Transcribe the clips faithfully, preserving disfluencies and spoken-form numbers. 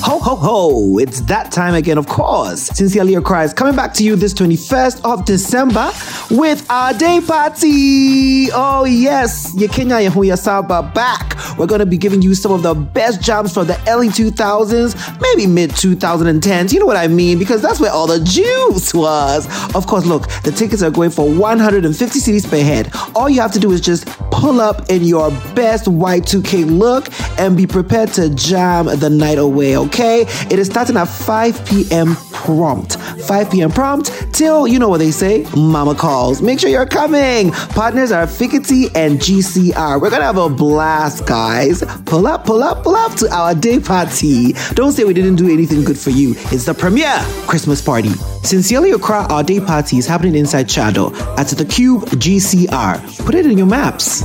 Ho, ho, ho. It's that time again, of course. Sincerely Your Cry is coming back to you this twenty-first of December with our day party. Oh, yes. Yekenya Yehuya Saba back. We're going to be giving you some of the best jams from the early two thousands, maybe mid twenty tens. You know what I mean? Because that's where all the juice was. Of course, look, the tickets are going for one hundred fifty cedis per head. All you have to do is just pull up in your best Y two K look and be prepared to jam the night away, okay? It is starting at five p.m. prompt. five p.m. prompt till, you know what they say, mama calls. Make sure you're coming. Partners are Fikity and G C R. We're going to have a blast, guys. Pull up, pull up, pull up to our day party. Don't say we didn't do anything good for you. It's the premier Christmas party. Sincerely Your Cry, our day party is happening inside Chado at the Cube G C R. Put it in your maps.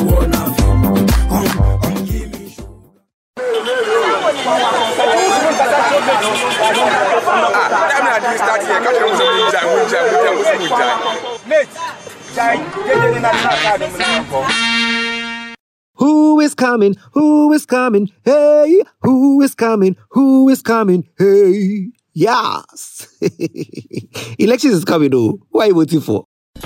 Who is coming? Who is coming? Hey, who is coming? Who is coming? Hey, yes. Elections is coming though. Who are you voting for?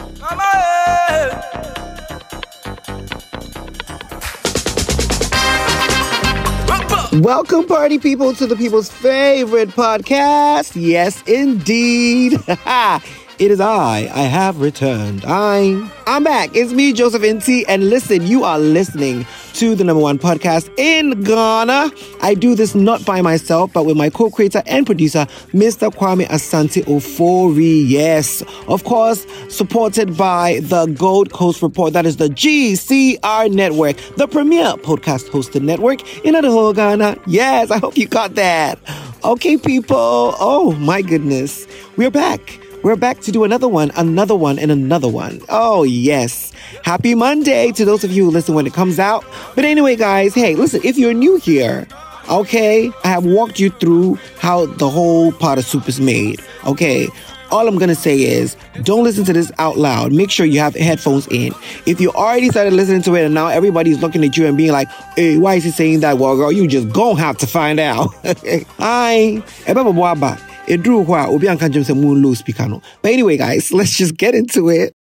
Welcome, party people, to the people's favorite podcast. Yes, indeed. It is I. I have returned. I'm, I'm back. It's me, Joseph N T. And listen, you are listening to the number one podcast in Ghana. I do this not by myself, but with my co-creator and producer, Mister Kwame Asante Ofori. Yes, of course, supported by the Gold Coast Report. That is the G C R Network, the premier podcast hosted network in the whole Ghana. Yes, I hope you got that. Okay, people. Oh, my goodness. We're back. We're back to do another one, another one, and another one. Oh, yes. Happy Monday to those of you who listen when it comes out. But anyway, guys, hey, listen, if you're new here, okay, I have walked you through how the whole pot of soup is made, okay? All I'm going to say is don't listen to this out loud. Make sure you have headphones in. If you already started listening to it and now everybody's looking at you and being like, hey, why is he saying that? Well, girl, you just gonna have to find out. I, It drew where Obi and Kanjum say moon low speaker no. But anyway, guys, let's just get into it.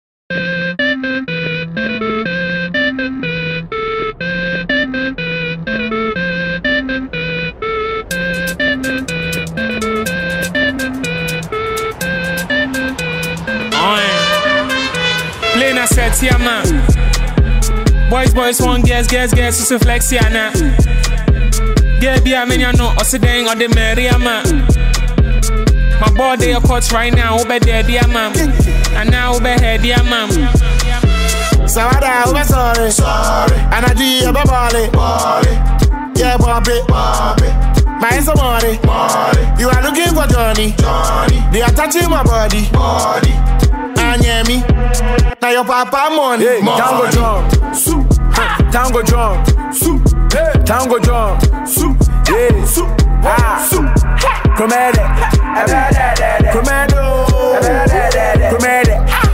Playing a set here, man. Boys, boys, one girls, girls, girls, it's a flex here now. Girl, be a man, you know, us dang on the Maria, man. My body are caught right now, over there, dear ma'am. And now over here, dear ma'am. So I over sorry, sorry. And I do you my body, body. Yeah, Bobby, Bobby. My somebody, body. You are looking for Johnny, Johnny. They are touching my body, body. And yeah, me. Now your papa money, hey, money. Tango drum, soup. Tango drum, soup. Hey. Tango drum, soup. Yeah, soup. Ah, soup. Comedy, commando, comedy.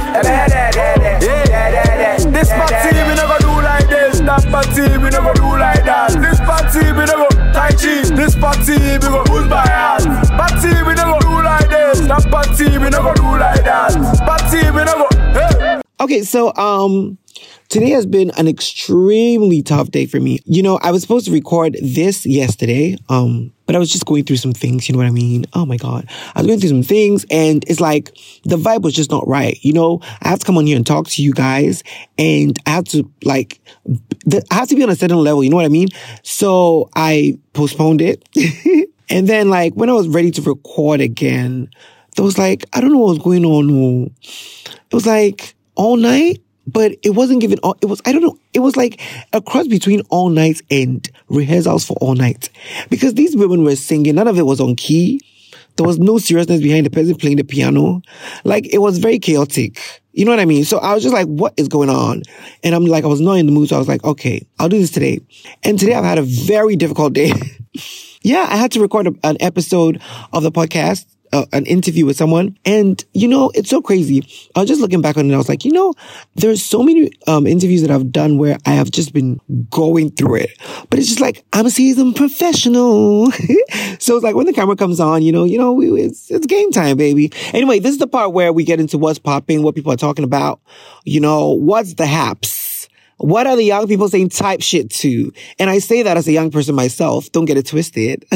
This party we never do like this. That party we never do like that. This party we never Tai Chi. This party we go push by us. Party we never do like this. That party we never do like that. Party we never. Hey. Okay, so um. Today has been an extremely tough day for me. You know, I was supposed to record this yesterday, um, but I was just going through some things, you know what I mean? Oh my God. I was going through some things and it's like the vibe was just not right. You know, I have to come on here and talk to you guys and I have to like, the, I have to be on a certain level, you know what I mean? So I postponed it. And then like when I was ready to record again, there was like, I don't know what was going on. It was like all night. But it wasn't given all, it was, I don't know, it was like a cross between all nights and rehearsals for all night. Because these women were singing, none of it was on key. There was no seriousness behind the person playing the piano. Like, it was very chaotic. You know what I mean? So I was just like, what is going on? And I'm like, I was not in the mood. So I was like, okay, I'll do this today. And today I've had a very difficult day. Yeah, I had to record a, an episode of the podcast uh, an interview with someone. And, you know, it's so crazy. I was just looking back on it and I was like, you know, there's so many um, interviews that I've done where I have just been going through it. But it's just like, I'm a seasoned professional. So it's like when the camera comes on, you know, you know, it's, it's game time, baby. Anyway, this is the part where we get into what's popping, what people are talking about, you know, what's the haps. What are the young people saying type shit to? And I say that as a young person myself. Don't get it twisted.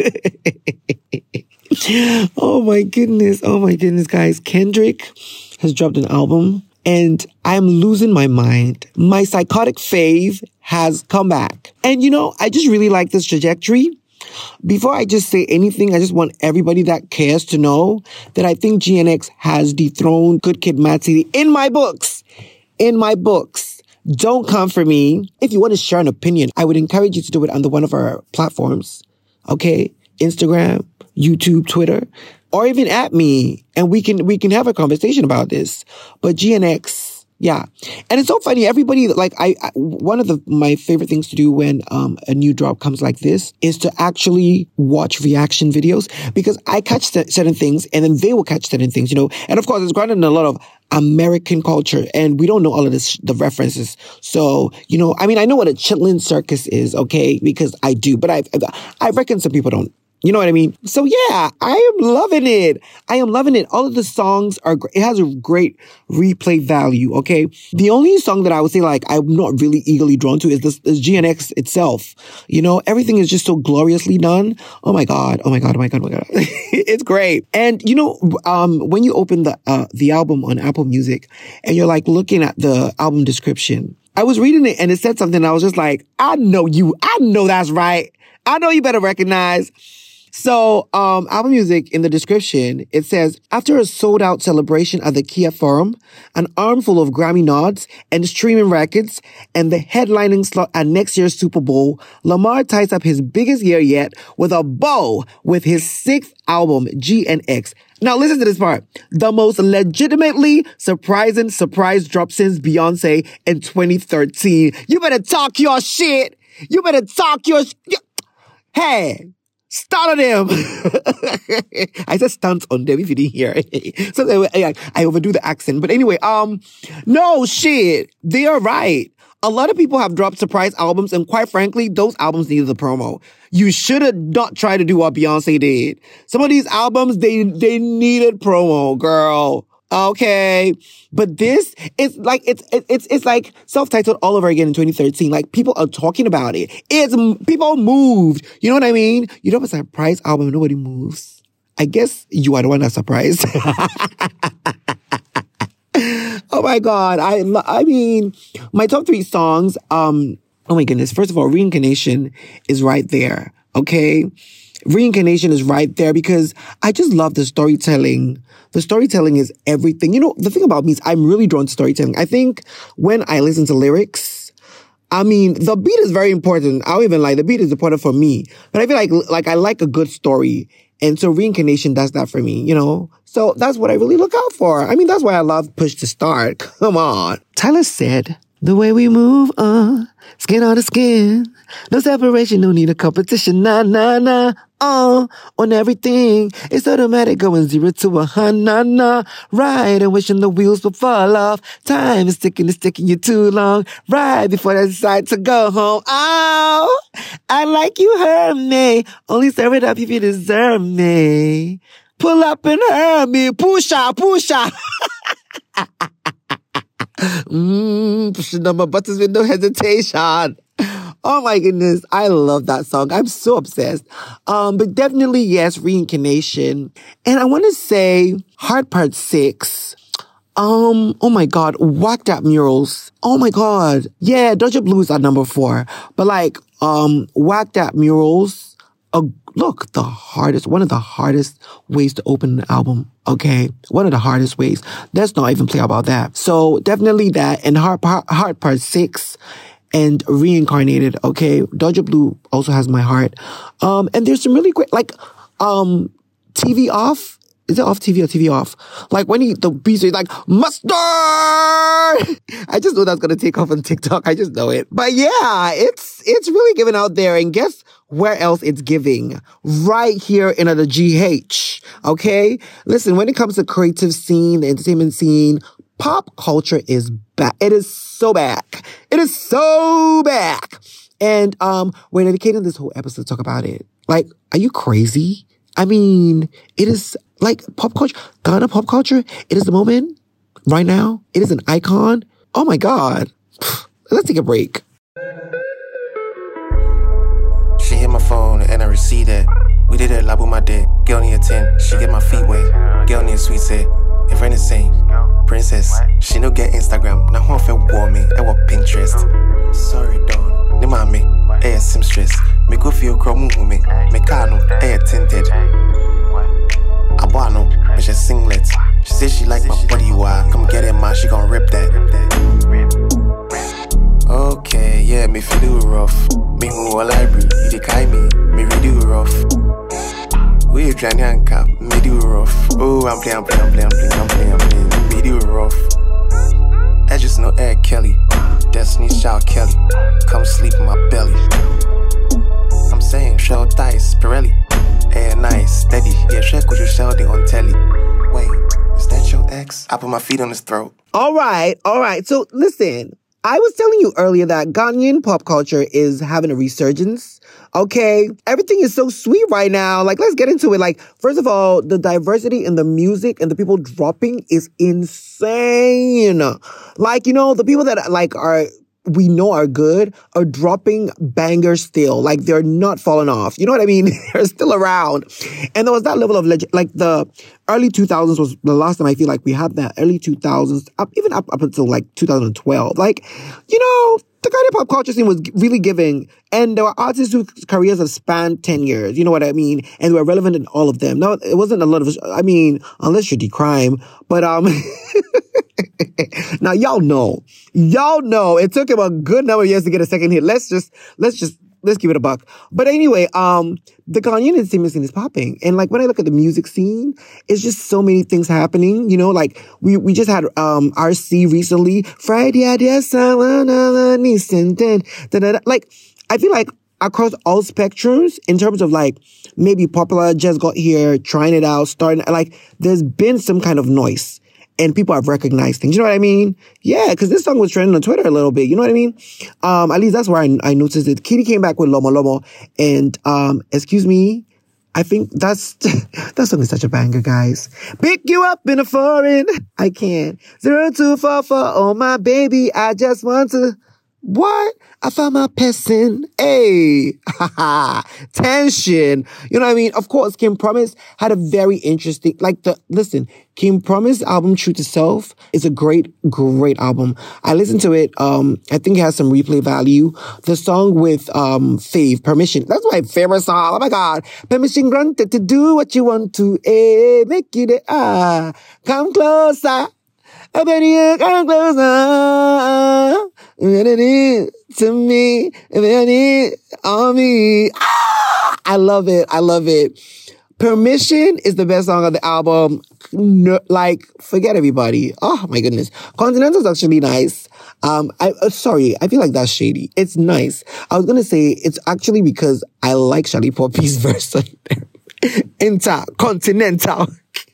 Oh my goodness. Oh my goodness, guys. Kendrick has dropped an album and I'm losing my mind. My psychotic fave has come back. And you know, I just really like this trajectory. Before I just say anything, I just want everybody that cares to know that I think G N X has dethroned Good Kid, Mad City in my books. In my books. Don't come for me. If you want to share an opinion, I would encourage you to do it on the one of our platforms. Okay? Instagram, YouTube, Twitter, or even at me. And we can, we can have a conversation about this. But G N X, yeah. And it's so funny. Everybody, like, I, I one of the, my favorite things to do when, um, a new drop comes like this is to actually watch reaction videos because I catch certain things and then they will catch certain things, you know. And of course, it's grounded in a lot of American culture and we don't know all of this, the references. So, you know, I mean, I know what a chitlin circus is, okay, because I do, but I, I reckon some people don't. You know what I mean? So yeah, I am loving it. I am loving it. All of the songs are great. It has a great replay value, okay? The only song that I would say like I'm not really eagerly drawn to is this is G N X itself. You know, everything is just so gloriously done. Oh my God. Oh my God. Oh my God. Oh my God. It's great. And you know, um, when you open the, uh, the album on Apple Music and you're like looking at the album description, I was reading it and it said something. And I was just like, I know you. I know that's right. I know you better recognize. So, um, Apple Music in the description, it says, after a sold out celebration at the Kia Forum, an armful of Grammy nods and streaming records and the headlining slot at next year's Super Bowl, Lamar ties up his biggest year yet with a bow with his sixth album, G N X. Now listen to this part. The most legitimately surprising surprise drop since Beyonce in twenty thirteen. You better talk your shit. You better talk your sh- Hey. Start on them. I said stunts on them if you didn't hear it. So I, I overdo the accent. But anyway, um, no shit. They are right. A lot of people have dropped surprise albums and quite frankly, those albums needed the promo. You should have not tried to do what Beyonce did. Some of these albums, they, they needed promo, girl. Okay. But this is like, it's, it's, it's like self-titled all over again in twenty thirteen. Like people are talking about it. It's, people moved. You know what I mean? You know, it's a surprise album. Nobody moves. I guess you are the one that's surprised. Oh my God. I, I mean, my top three songs, um, oh my goodness. First of all, Reincarnation is right there. Okay. Reincarnation is right there because I just love the storytelling. The storytelling is everything. You know, the thing about me is I'm really drawn to storytelling. I think when I listen to lyrics, I mean, the beat is very important. I don't even like the beat is important for me, but I feel like, like I like a good story. And so Reincarnation does that for me, you know? So that's what I really look out for. I mean, that's why I love Push to Start. Come on. Tyler said, the way we move, uh, skin on the skin. No separation, no need a competition, nah, nah, nah. Uh, on everything. It's automatic going zero to a hundred, nah, nah. Right, and wishing the wheels would fall off. Time is ticking, it's taking you too long. Right before I decide to go home. Oh, I like you heard me. Only serve it up if you deserve me. Pull up and hurt me. Push out, push out. Mmm, pushing on my buttons with no hesitation. Oh my goodness. I love that song. I'm so obsessed. Um, but definitely, yes, Reincarnation. And I want to say Heart Part six. Um, oh my God. Whacked Out Murals. Oh my God. Yeah, Doja Blue is at number four. But like, um, Whacked Out Murals. Uh, look, the hardest, one of the hardest ways to open an album. Okay. One of the hardest ways. Let's not even play about that. So definitely that. And Heart, Heart, Heart Part six. And Reincarnated, okay? Doja Blue also has my heart. Um, and there's some really great, like, um, T V Off is it off T V or T V off? Like when he, the beast is like, mustard! I just know that's going to take off on TikTok. I just know it. But yeah, it's, it's really giving out there. And guess where else it's giving? Right here in the G H. Okay? Listen, when it comes to creative scene, the entertainment scene, pop culture is back. It is so back. It is so back. And um, we're dedicating this whole episode to talk about it. Like, are you crazy? I mean, it is like pop culture, Ghana pop culture. It is the moment right now. It is an icon. Oh my God. Let's take a break. She hit my phone and I receded. We did it like with my dick. Girl need a ten. She get my feet wet. Girl need a sweet set. If friend is same. Princess. She no get Instagram. Now one feel warm me. I want Pinterest. Sorry, Dawn. The mommy. Air seamstress. Me go feel crumb me. Me cano. Air tinted. Abano. Me just singlet. She said she like my body wild. Come get it, man. She gon' rip that. Okay, yeah, me feel rough. Me who a library, you decay me, me redo rough. We trying to anchor, me do rough. Oh, I'm playing, I'm playing, I'm playing, I'm playing, I'm playing, I'm playing, me do rough. I just know Ed Kelly, Destiny's Child Kelly. Come sleep in my belly. I'm saying, shell dice, Pirelli. Air nice, steady. Yeah, check what you shouting on telly. Wait, is that your ex? I put my feet on his throat. All right, all right. So listen. I was telling you earlier that Ghanaian pop culture is having a resurgence. Okay. Everything is so sweet right now. Like, let's get into it. Like, first of all, the diversity in the music and the people dropping is insane. Like, you know, the people that like are, we know are good are dropping bangers still. Like, they're not falling off. You know what I mean? They're still around. And there was that level of legend. Like, the early two thousands was the last time I feel like we had that. Early two thousands, up, even up, up until like two thousand twelve. Like, you know, the kind of pop culture scene was really giving. And there were artists whose careers have spanned ten years. You know what I mean? And were relevant in all of them. Now, it wasn't a lot of, I mean, unless you're D-Crime. But, um... now, y'all know. Y'all know. It took him a good number of years to get a second hit. Let's just, let's just, let's give it a buck. But anyway, um, the Ghanaian entertainment scene is popping. And like, when I look at the music scene, it's just so many things happening. You know, like, we, we just had, um, R C recently. Friday, like, I feel like across all spectrums, in terms of like, maybe Popular just got here, trying it out, starting, like, there's been some kind of noise. And people have recognized things. You know what I mean? Yeah, because this song was trending on Twitter a little bit. You know what I mean? Um, at least that's where I, I noticed it. Kitty came back with Lomo Lomo. And, um, excuse me, I think that's, that song is such a banger, guys. Pick you up in a foreign. I can't. Zero two four four. Oh, my baby. I just want to. What? I found my person. Hey. Haha. Tension. You know what I mean? Of course, Kim Promise had a very interesting, like the, listen, Kim Promise album, True to Self, is a great, great album. I listened to it. Um, I think it has some replay value. The song with, um, Fave, Permission. That's my favorite song. Oh my God. Permission granted to do what you want to. Eh, make you the, ah, come closer. I bet you come closer. To me, if on me. Ah, I love it. I love it. Permission is the best song of the album. No, like, forget everybody. Oh my goodness. Continental's actually nice. Um, I, uh, sorry, I feel like that's shady. It's nice. I was gonna say it's actually because I like Shali Poppy's verse on there. Intercontinental.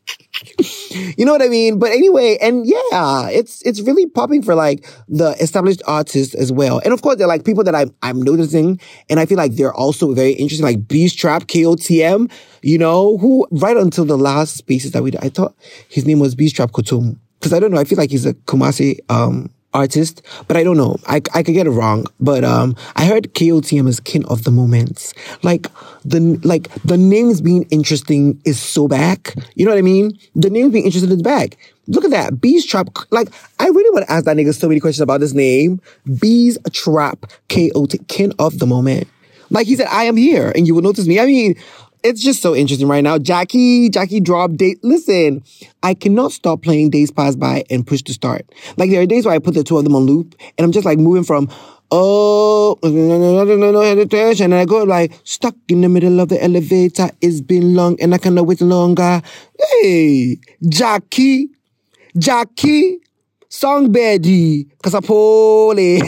You know what I mean? But anyway, and yeah, it's it's really popping for like the established artists as well. And of course, they're like people that I'm I'm noticing, and I feel like they're also very interesting, like Beast Trap, K O T M, you know, who right until the last spaces that we did, I thought his name was Beast Trap Kotum. Because I don't know, I feel like he's a Kumasi um artist, but I don't know. I, I could get it wrong. But um, I heard K O T M is king of the moments. Like the like the names being interesting is so back. You know what I mean? The names being interesting is back. Look at that. Bees Trap. Like, I really want to ask that nigga so many questions about this name. Bees Trap K O T, king of the moment. Like he said, I am here and you will notice me. I mean, it's just so interesting right now. Jackie, Jackie dropped date. Listen, I cannot stop playing Days Pass By and Push to Start. Like there are days where I put the two of them on loop and I'm just like moving from Oh, no, no, no, no hesitation. And I go like, stuck in the middle of the elevator. It's been long and I cannot wait longer. Hey, Jackie, Jackie, Songbirdy, Kasapole.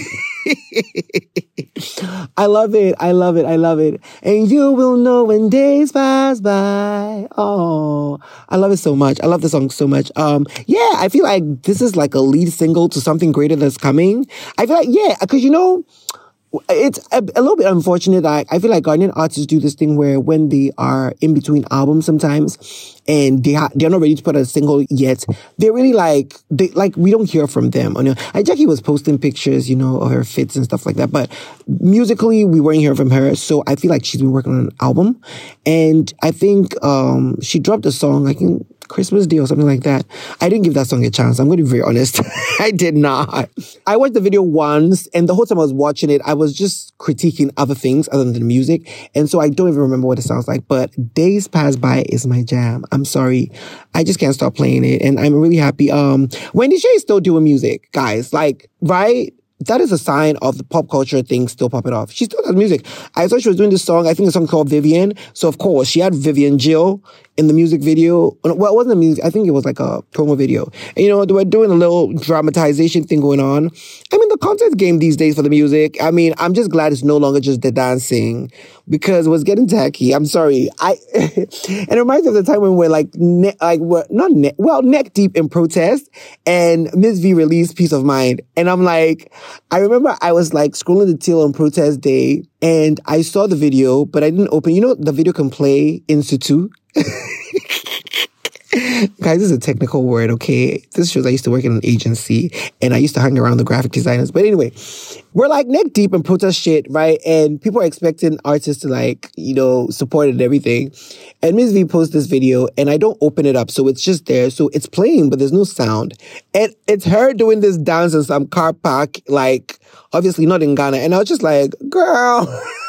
I love it. I love it. I love it. And you will know when days pass by. Oh, I love it so much. I love the song so much. Um, yeah, I feel like this is like a lead single to something greater that's coming. I feel like, yeah, because you know, it's a, a little bit unfortunate. I, I feel like Ghanaian artists do this thing where when they are in between albums sometimes and they ha- they're not ready to put a single yet, they're really like, they like, we don't hear from them. You know, and Jackie was posting pictures, you know, of her fits and stuff like that. But musically, we weren't hearing from her. So I feel like she's been working on an album. And I think um, she dropped a song, I think, Christmas Day or something like that. I didn't give that song a chance. I'm going to be very honest. I did not. I watched the video once, and the whole time I was watching it, I was just critiquing other things other than the music. And so I don't even remember what it sounds like. But Days Pass By is my jam. I'm sorry. I just can't stop playing it. And I'm really happy. Um, Wendy Shay is still doing music, guys. Like, right? That is a sign of the pop culture thing still popping off. She still does music. I saw she was doing this song. I think the song called Vivian. So, of course, she had Vivian Jill in the music video. Well, it wasn't a music. I think it was like a promo video. And, you know, they were doing a little dramatization thing going on. I mean, the content game these days for the music, I mean, I'm just glad it's no longer just the dancing because it was getting tacky. I'm sorry. I and it reminds me of the time when we're like, ne- like we're not ne- well, neck deep in protest and Miss V released Peace of Mind. And I'm like, I remember I was like scrolling the Till on protest day and I saw the video, but I didn't open. You know, the video can play in situ. Guys, this is a technical word, okay? This shows I used to work in an agency and I used to hang around the graphic designers. But anyway, we're like neck deep in protest shit, right? And people are expecting artists to like, you know, support it and everything. And Miss V posts this video and I don't open it up. So it's just there. So it's playing, but there's no sound. And it's her doing this dance in some car park, like obviously not in Ghana. And I was just like, girl.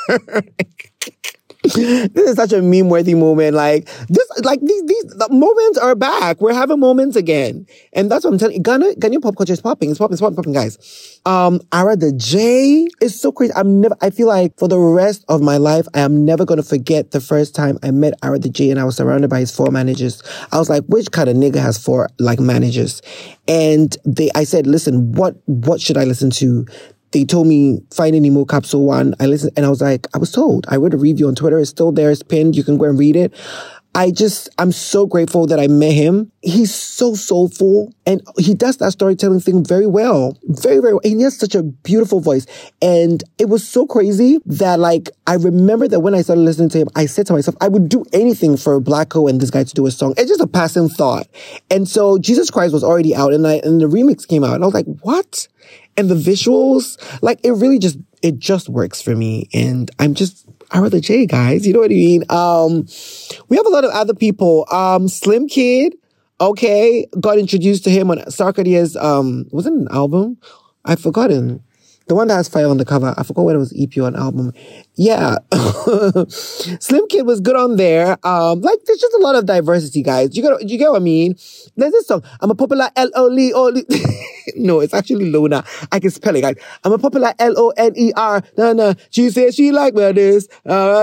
This is such a meme-worthy moment. Like this, like these, these the moments are back. We're having moments again, and that's what I'm telling you. Ghana, Ghanaian pop culture is popping. It's popping. It's popping, popping, guys. Um, Ara the J is so crazy. I'm never. I feel like for the rest of my life, I am never gonna forget the first time I met Ara the J, and I was surrounded by his four managers. I was like, which kind of nigga has four like managers? And they, I said, listen, what, what should I listen to? They told me, find any more Capsule One. I listened and I was like, I was told. I read a review on Twitter. It's still there. It's pinned. You can go and read it. I just, I'm so grateful that I met him. He's so soulful and he does that storytelling thing very well. Very, very well. And he has such a beautiful voice. And it was so crazy that like, I remember that when I started listening to him, I said to myself, I would do anything for Blacko and this guy to do a song. It's just a passing thought. And so Jesus Christ was already out and I, and the remix came out and I was like, what? And the visuals, like it really just, it just works for me. And I'm just, Ara the J, guys. You know what I mean? Um, we have a lot of other people. Um, Slim Kid, okay, got introduced to him on Sarkodie's, um, was it an album? I've forgotten. The one that has Fire on the cover. I forgot whether it was E P or an album. Yeah. Slim Kid was good on there. Um, like, there's just a lot of diversity, guys. You get, you get what I mean? There's this song. I'm a popular L O L E. No, it's actually Lona. I can spell it, guys. I'm a popular L O N E R. No, no. She says she like where this. Ah,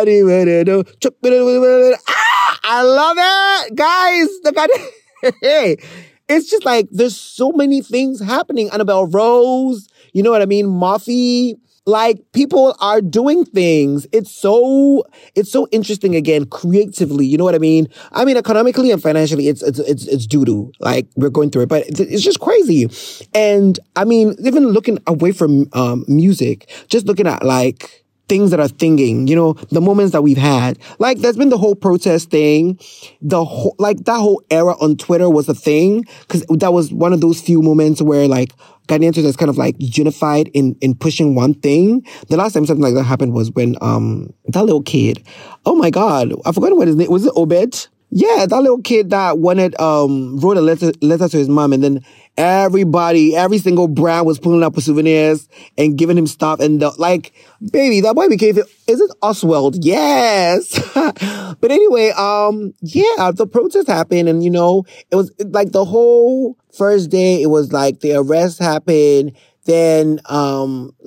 I love it. Guys, look at it. Hey. It's just like, there's so many things happening. Annabelle Rose, you know what I mean? Muffy, like people are doing things. It's so, it's so interesting again, creatively. You know what I mean? I mean, economically and financially, it's, it's, it's, it's doo-doo. Like we're going through it, but it's, it's just crazy. And I mean, even looking away from, um, music, just looking at like, things that are thinging, you know, the moments that we've had. Like, there's been the whole protest thing. The whole, like, that whole era on Twitter was a thing. Cause that was one of those few moments where, like, Ghanaian Twitter is kind of, like, unified in, in pushing one thing. The last time something like that happened was when, um, that little kid, oh my God, I forgot what his name, was it Obed? Yeah, that little kid that wanted, um, wrote a letter, letter to his mom and then everybody, every single brand was pulling up with souvenirs and giving him stuff. And the, like, baby, that boy became, is it Oswald? Yes. But anyway, um, yeah, the protest happened and, you know, it was like the whole first day, it was like the arrest happened. Then, um, like,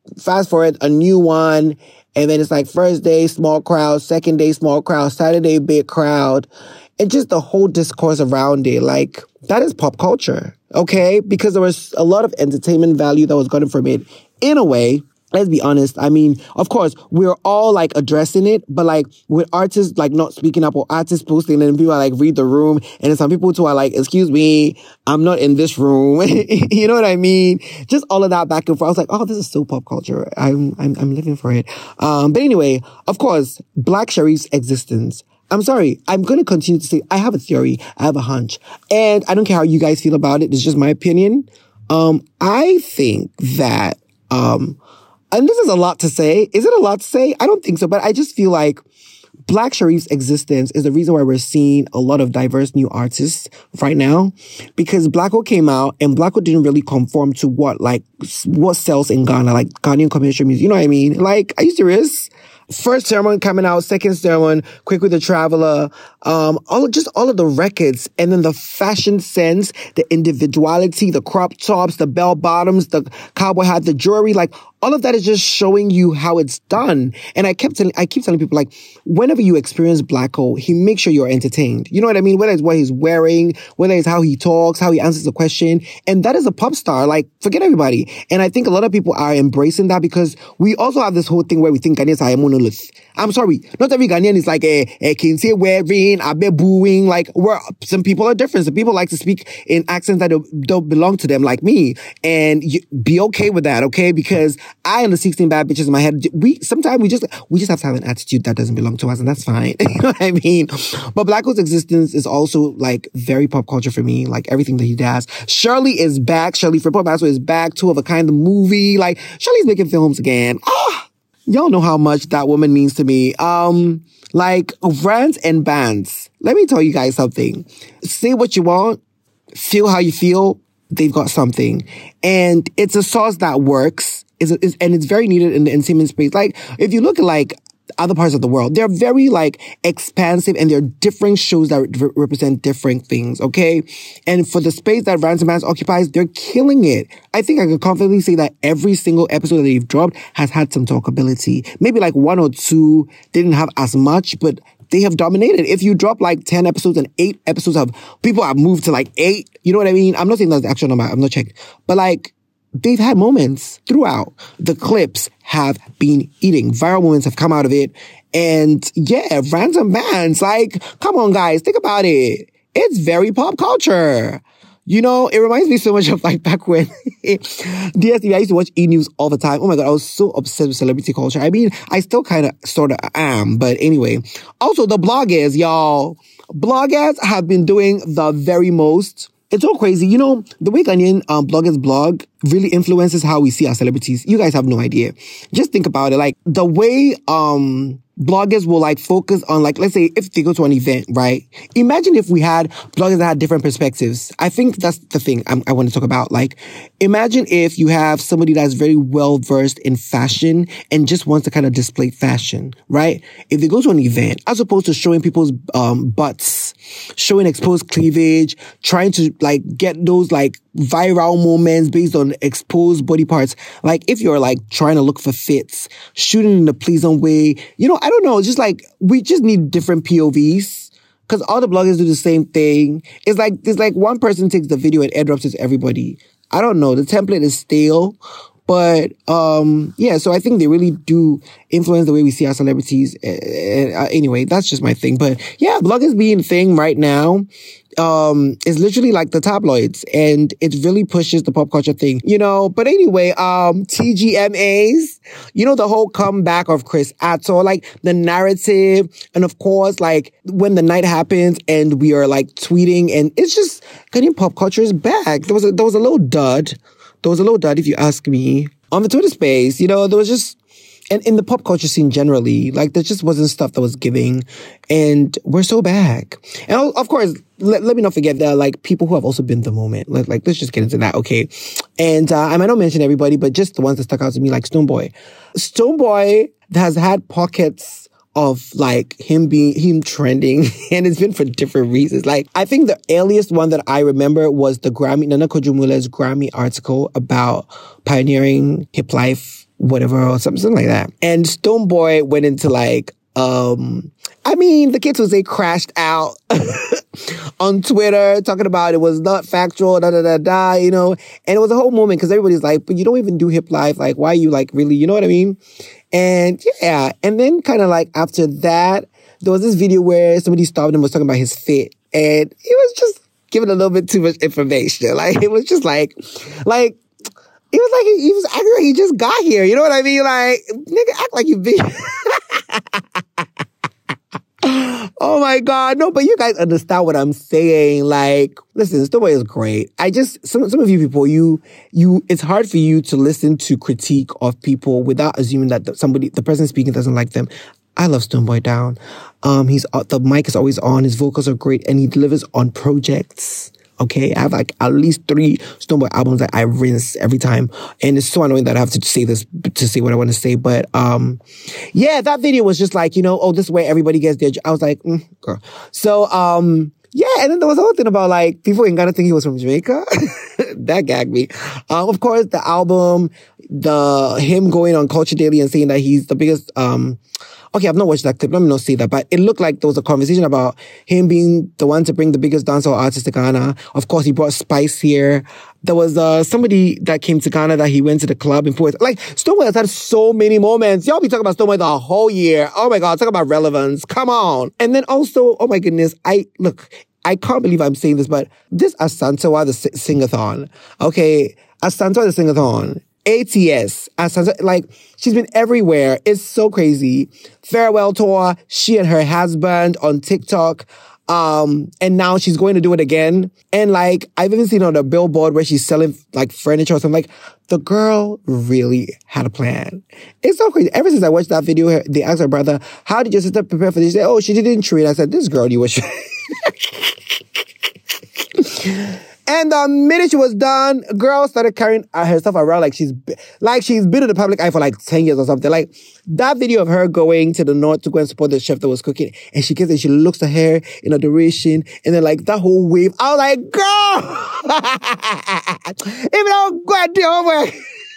fast forward, a new one. And then it's like first day, small crowd, second day, small crowd, Saturday, big crowd. And just the whole discourse around it. Like, that is pop culture, okay? Because there was a lot of entertainment value that was gotten from it. In a way, let's be honest. I mean, of course, we're all like addressing it, but like with artists like not speaking up or artists posting and people are like read the room and some people too are like, excuse me, I'm not in this room. You know what I mean? Just all of that back and forth. I was like, oh, this is so pop culture. I'm, I'm, I'm living for it. Um, but anyway, of course, Black Sherif's existence. I'm sorry. I'm going to continue to say, I have a theory. I have a hunch. And I don't care how you guys feel about it. It's just my opinion. Um, I think that, um, and this is a lot to say. Is it a lot to say? I don't think so, but I just feel like Black Sherif's existence is the reason why we're seeing a lot of diverse new artists right now. Because Blacko came out and Blacko didn't really conform to what, like, what sells in Ghana, like Ghanaian commercial music. You know what I mean? Like, are you serious? First Sermon coming out, second Sermon, Quick with the Traveler, um, all just all of the records, and then the fashion sense, the individuality, the crop tops, the bell bottoms, the cowboy hat, the jewelry, like all of that is just showing you how it's done. And I kept telling, I keep telling people, like, whenever you experience Blacko, he makes sure you're entertained. You know what I mean? Whether it's what he's wearing, whether it's how he talks, how he answers a question. And that is a pop star. Like, forget everybody. And I think a lot of people are embracing that because we also have this whole thing where we think Ghanaians are a monolith. I'm sorry. Not every Ghanaian is like a, a Kente wearing, a be booing. Like, where some people are different. Some people like to speak in accents that don't, don't belong to them, like me. And you, be okay with that, okay? Because I and the sixteen bad bitches in my head, we, sometimes we just, we just have to have an attitude that doesn't belong to us, and that's fine. You know what I mean? But Blacko's existence is also like very pop culture for me, like everything that he does. Shirley is back. Shirley Frimpong Masiye is back. Two of a Kind, the movie. Like, Shirley's making films again. Ah! Y'all know how much that woman means to me. Um, like, rants and bans. Let me tell you guys something. Say what you want. Feel how you feel. They've got something. And it's a sauce that works. It's, it's, and it's very needed in the entertainment space. Like, if you look at, like, other parts of the world, they're very, like, expansive, and they're different shows that re- represent different things, okay? And for the space that Rants and Bans occupies, they're killing it. I think I could confidently say that every single episode that they've dropped has had some talkability. Maybe, like, one or two didn't have as much, but they have dominated. If you drop like ten episodes and eight episodes have, people have moved to like eight, you know what I mean? I'm not saying that's the actual number, I'm not checking. But like, they've had moments throughout. The clips have been eating. Viral moments have come out of it. And yeah, Rants and Bans, like, come on guys, think about it. It's very pop culture. You know, it reminds me so much of like back when D S T V, I used to watch E! News all the time. Oh my God, I was so obsessed with celebrity culture. I mean, I still kind of sort of am, but anyway. Also, the bloggers, y'all. Bloggers have been doing the very most. It's so crazy. You know, the way Ghanaian um, bloggers blog really influences how we see our celebrities. You guys have no idea. Just think about it. Like, the way um bloggers will like focus on, like, let's say if they go to an event, right? Imagine if we had bloggers that had different perspectives. I think that's the thing I'm, I want to talk about. Like, imagine if you have somebody that's very well versed in fashion and just wants to kind of display fashion, right? If they go to an event, as opposed to showing people's um butts, showing exposed cleavage, trying to like get those like viral moments based on exposed body parts. Like, if you're like trying to look for fits, shooting in a pleasant way, you know, I don't know, just like, we just need different P O Vs. Because all the bloggers do the same thing. It's like, it's like one person takes the video and airdrops it to everybody. I don't know. The template is stale. But, um, yeah, so I think they really do influence the way we see our celebrities. Uh, anyway, that's just my thing. But yeah, bloggers being a thing right now, um, is literally like the tabloids, and it really pushes the pop culture thing, you know. But anyway, um, T G M As, you know, the whole comeback of Chris Atto, like the narrative, and of course, like when the night happens and we are like tweeting, and it's just, Ghanaian pop culture is back. There was a, there was a little dud. There was a little dud, if you ask me. On the Twitter space, you know, there was just, and in the pop culture scene generally, like, there just wasn't stuff that was giving. And we're so back. And of course, let, let me not forget that, like, people who have also been the moment. Like, like let's just get into that, okay? And uh, I might not mention everybody, but just the ones that stuck out to me, like Stonebwoy. Stonebwoy has had pockets of like him being, him trending, and it's been for different reasons. Like, I think the earliest one that I remember was the Grammy, Nana Kodwo Mule's Grammy article about pioneering hip life whatever, or something, something like that. And Stonebwoy went into like, um, I mean, the kids would say crashed out on Twitter, talking about it was not factual, da da da da, you know. And it was a whole moment because everybody's like, but you don't even do hip life. Like, why are you like really, you know what I mean? And yeah, and then kind of like after that, there was this video where somebody stopped him and was talking about his fit. And he was just giving a little bit too much information. Like, it was just like, like, it was like he, he was acting like he just got here. You know what I mean? Like, nigga, act like you been. Oh my God. No, but you guys understand what I'm saying. Like, listen, Stonebwoy is great. I just, some, some of you people, you, you, it's hard for you to listen to critique of people without assuming that somebody, the person speaking doesn't like them. I love Stonebwoy down. Um, he's, uh, the mic is always on. His vocals are great and he delivers on projects. Okay, I have like at least three Stonebwoy albums that I rinse every time. And it's so annoying that I have to say this to say what I want to say. But um, yeah, that video was just like, you know, oh, this is where everybody gets their... I was like, mm, girl. So um, yeah, and then there was a whole thing about like, people in Ghana think he was from Jamaica. That gagged me. Um, of course, the album, the him going on Culture Daily and saying that he's the biggest... Um, Okay, I've not watched that clip. Let me not say that. But it looked like there was a conversation about him being the one to bring the biggest dancehall artist to Ghana. Of course, he brought Spice here. There was uh, somebody that came to Ghana that he went to the club in Port. Like, Stonebwoy has had so many moments. Y'all be talking about Stonebwoy the whole year. Oh my God, talk about relevance. Come on. And then also, oh my goodness, I, look, I can't believe I'm saying this, but this Asantewa the Singathon. Okay, Asantewa the Singathon. A T S, like, she's been everywhere. It's so crazy. Farewell tour, she and her husband on TikTok. Um, and now she's going to do it again. And like, I've even seen on a billboard where she's selling like furniture or something. Like, the girl really had a plan. It's so crazy. Ever since I watched that video, they asked her brother, how did your sister prepare for this? She said, oh, she didn't treat. I said, this girl, you was... And the minute she was done, girl started carrying herself around like she's like she's been in the public eye for like ten years or something. Like, that video of her going to the north to go and support the chef that was cooking, and she gets it, she looks at her in adoration, and then like that whole wave. I was like, girl, even though go and do your homework.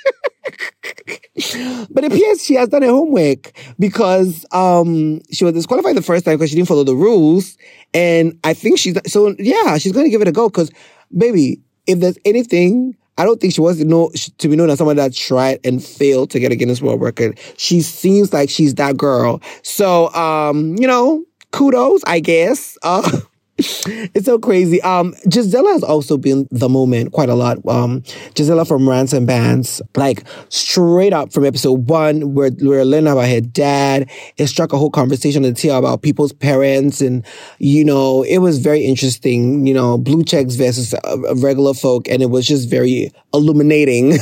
But it appears she has done her homework because um, she was disqualified the first time because she didn't follow the rules. And I think she's, so yeah, she's going to give it a go because, baby, if there's anything, I don't think she wants to know to be known as someone that tried and failed to get a Guinness World Record. She seems like she's that girl. So, um, you know, kudos, I guess. Uh, It's so crazy. Um, Gisela has also been the moment quite a lot. Um, Gisela from Rants and Bands, like straight up from episode one, where we're learning about her dad. It struck a whole conversation in the tail about people's parents, and you know, it was very interesting. You know, blue checks versus uh, regular folk, and it was just very illuminating.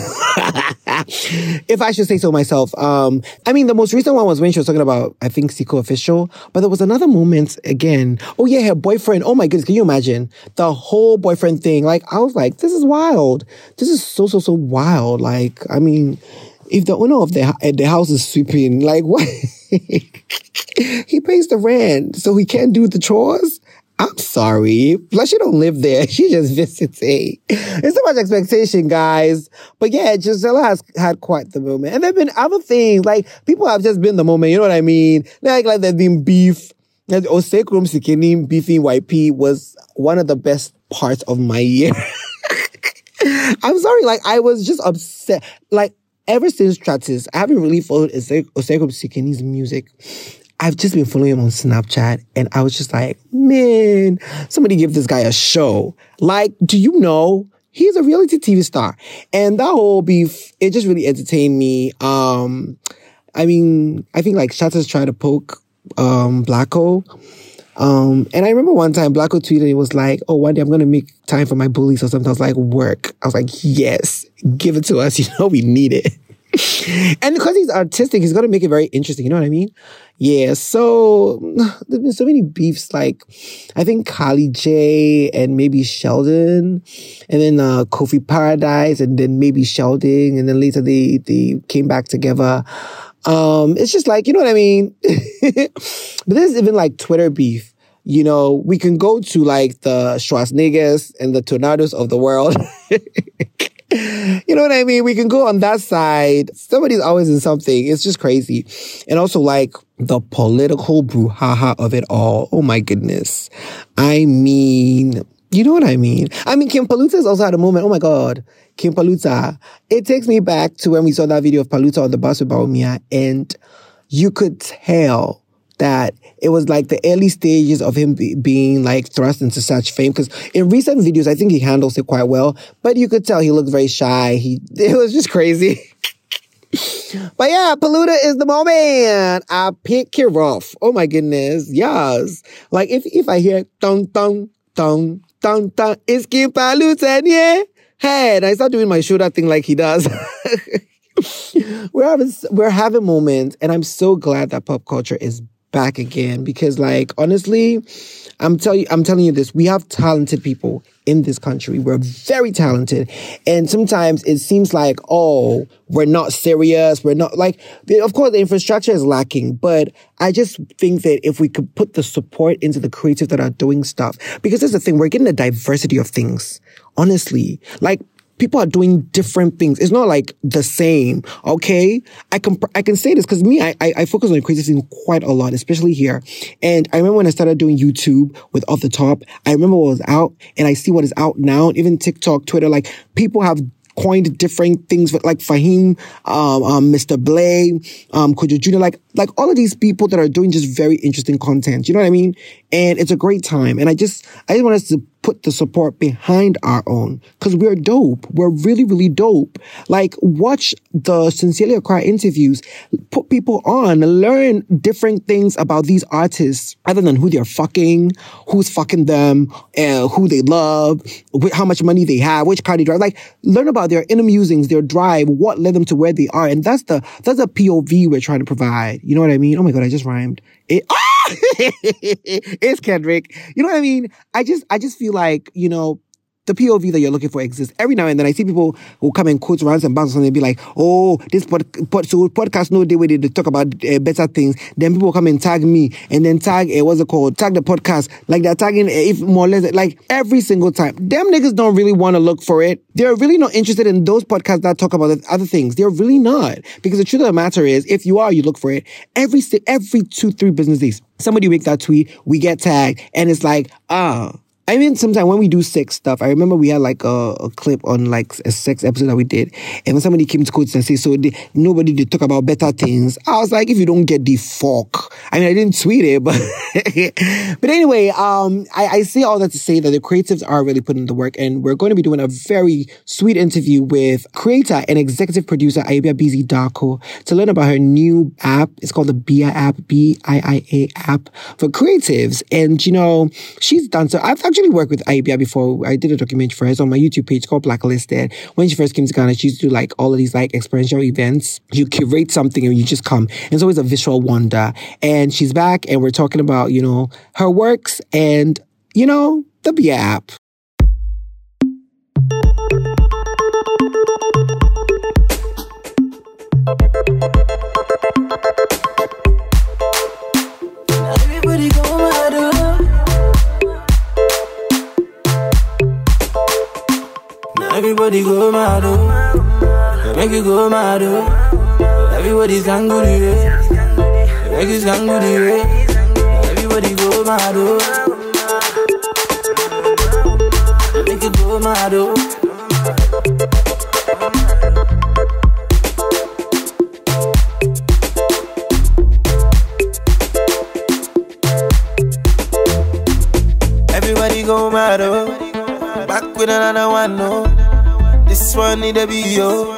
If I should say so myself. Um, I mean, the most recent one was when she was talking about, I think, Siko Official, but there was another moment again. Oh yeah, her boyfriend. Oh my goodness, can you imagine the whole boyfriend thing? Like, I was like, this is wild. This is so, so, so wild. Like, I mean, if the owner of the, the house is sweeping, like, what? He pays the rent, so he can't do the chores? I'm sorry. Plus, she don't live there. She just visits. Hey, it's so much expectation, guys. But yeah, Gisela has had quite the moment. And there have been other things. Like, people have just been the moment. You know what I mean? Like, like there's been beef. Osekrom Sikini beefing Y P was one of the best parts of my year. I'm sorry. Like, I was just upset. Like, ever since Stratus, I haven't really followed Osekrom Sikini's music. I've just been following him on Snapchat, and I was just like, man, somebody give this guy a show. Like, do you know, he's a reality T V star. And that whole beef, it just really entertained me. Um, I mean, I think like Shatters tried to poke um, Blacko. Um, and I remember one time Blacko tweeted, it was like, oh, one day I'm going to make time for my bullies or something. I was like, work. I was like, yes, give it to us. You know, we need it. And because he's artistic, he's going to make it very interesting. You know what I mean? Yeah. So there's been so many beefs. Like, I think Kali J and maybe Sheldon, and then uh, Kofi Paradise, and then maybe Sheldon, and then later they they came back together. Um, it's just like, you know what I mean? But there's even like Twitter beef. You know, we can go to like the Schwarzeneggers and the Tornadoes of the world. You know what I mean? We can go on that side. Somebody's always in something. It's just crazy. And also like the political brouhaha of it all. Oh my goodness. I mean, you know what I mean? I mean, Kim Paluta's also had a moment. Oh my God. Kim Paluta. It takes me back to when we saw that video of Paluta on the bus with Bawumia, and you could tell that it was like the early stages of him be, being like thrust into such fame. Because in recent videos, I think he handles it quite well, but you could tell he looked very shy. He, it was just crazy. But yeah, Paluta is the moment. I pick it off. Oh my goodness. Yes. Like if, if I hear dong, dong, dong, dong, dong, it's Kim Paluta, yeah. Hey, and I start doing my shoulder thing like he does. we're having, we're having moments, and I'm so glad that pop culture is back again, because like honestly, I'm telling you, I'm telling you this, we have talented people in this country. We're very talented, and sometimes it seems like, oh, we're not serious. We're not like, of course, the infrastructure is lacking, but I just think that if we could put the support into the creatives that are doing stuff, because that's the thing, we're getting a diversity of things. Honestly, like. People are doing different things. It's not like the same, okay? I can I can say this because me, I, I I focus on the creative scene quite a lot, especially here. And I remember when I started doing YouTube with Off the Top, I remember what was out, and I see what is out now. Even TikTok, Twitter, like people have coined different things, like Fahim, um, um, Mister Blay, um, Kojo Junior, like, like all of these people that are doing just very interesting content. You know what I mean? And it's a great time. And I just, I just want us to put the support behind our own, because we're dope. We're really, really dope. Like, watch the Sincerely Accra interviews, put people on, learn different things about these artists other than who they're fucking, who's fucking them, uh, who they love, wh- how much money they have, which car they drive. Like, learn about their inner musings, their drive, what led them to where they are. And that's the, that's the P O V we're trying to provide. You know what I mean? Oh my God, I just rhymed. It, ah! It's Kendrick. You know what I mean? I just, I just feel like, you know, the P O V that you're looking for exists. Every now and then I see people who come and quote rounds and bounce and they be like, oh, this pod, pod, so podcast no day where they talk about uh, better things. Then people come and tag me and then tag, uh, what's it called? Tag the podcast. Like they're tagging, uh, if more or less, like every single time. Them niggas don't really want to look for it. They're really not interested in those podcasts that talk about other things. They're really not. Because the truth of the matter is, if you are, you look for it. Every, every two, three business days, somebody make that tweet, we get tagged, and it's like, ah, I mean, sometimes when we do sex stuff, I remember we had like a, a clip on like a sex episode that we did. And when somebody came to quote and say, so they, nobody did talk about better things. I was like, if you don't get the fuck. I mean, I didn't tweet it, but, but anyway, um, I, I say all that to say that the creatives are really putting in the work, and we're going to be doing a very sweet interview with creator and executive producer Ayobia Bizi Darko to learn about her new app. It's called the B I A app, B I I A app for creatives. And, you know, she's done so. I've actually worked with Ayobia before. I did a documentary for her. It's on my YouTube page called Blacklisted. When she first came to Ghana, she used to do like all of these like experiential events. You curate something and you just come. And it's always a visual wonder. And she's back, and we're talking about, you know, her works and, you know, the B I A app. Everybody go mad, everybody go mad, oh. Make you go mad, oh. Everybody's angry, yeah. Make you angry, yeah. Everybody go mad, oh. Make you go mad, oh. Everybody go mad, oh. Back with another one, no. This one need to be yo.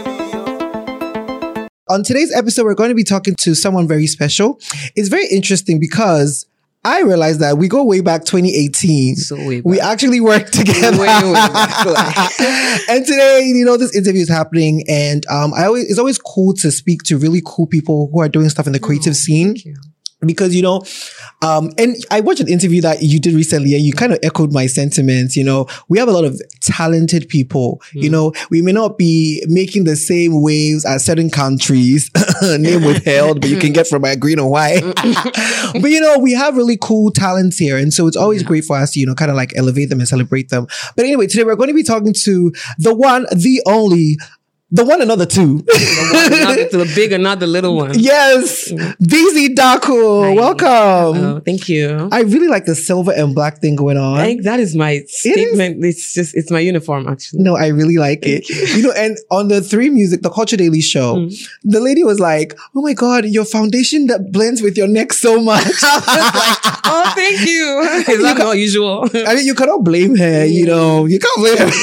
On today's episode, we're going to be talking to someone very special. It's very interesting because I realized that we go way back twenty eighteen. So way back. We actually worked together. Way, way back, like. And today, you know, this interview is happening, and um, I always it's always cool to speak to really cool people who are doing stuff in the creative Oh, scene. thank you. Because, you know, um, and I watched an interview that you did recently and you kind of echoed my sentiments. You know, we have a lot of talented people. Mm. You know, we may not be making the same waves as certain countries, name withheld, but you can get from my green or white. But, you know, we have really cool talents here. And so it's always yeah. great for us to, you know, kind of like elevate them and celebrate them. But anyway, today we're going to be talking to the one, the only, the one and not the two. The one, not the, the big and not the little one. Yes. B Z Daku. Hi. Welcome. Oh, thank you. I really like the silver and black thing going on. I think that is my statement. It is? It's just, it's my uniform actually. No, I really like thank it. You. you know, and on the Three Music, the Culture Daily show, mm. the lady was like, oh my God, your foundation that blends with your neck so much. I was like, oh, thank you. Is that not usual? I mean, you cannot blame her, you know, you can't blame her.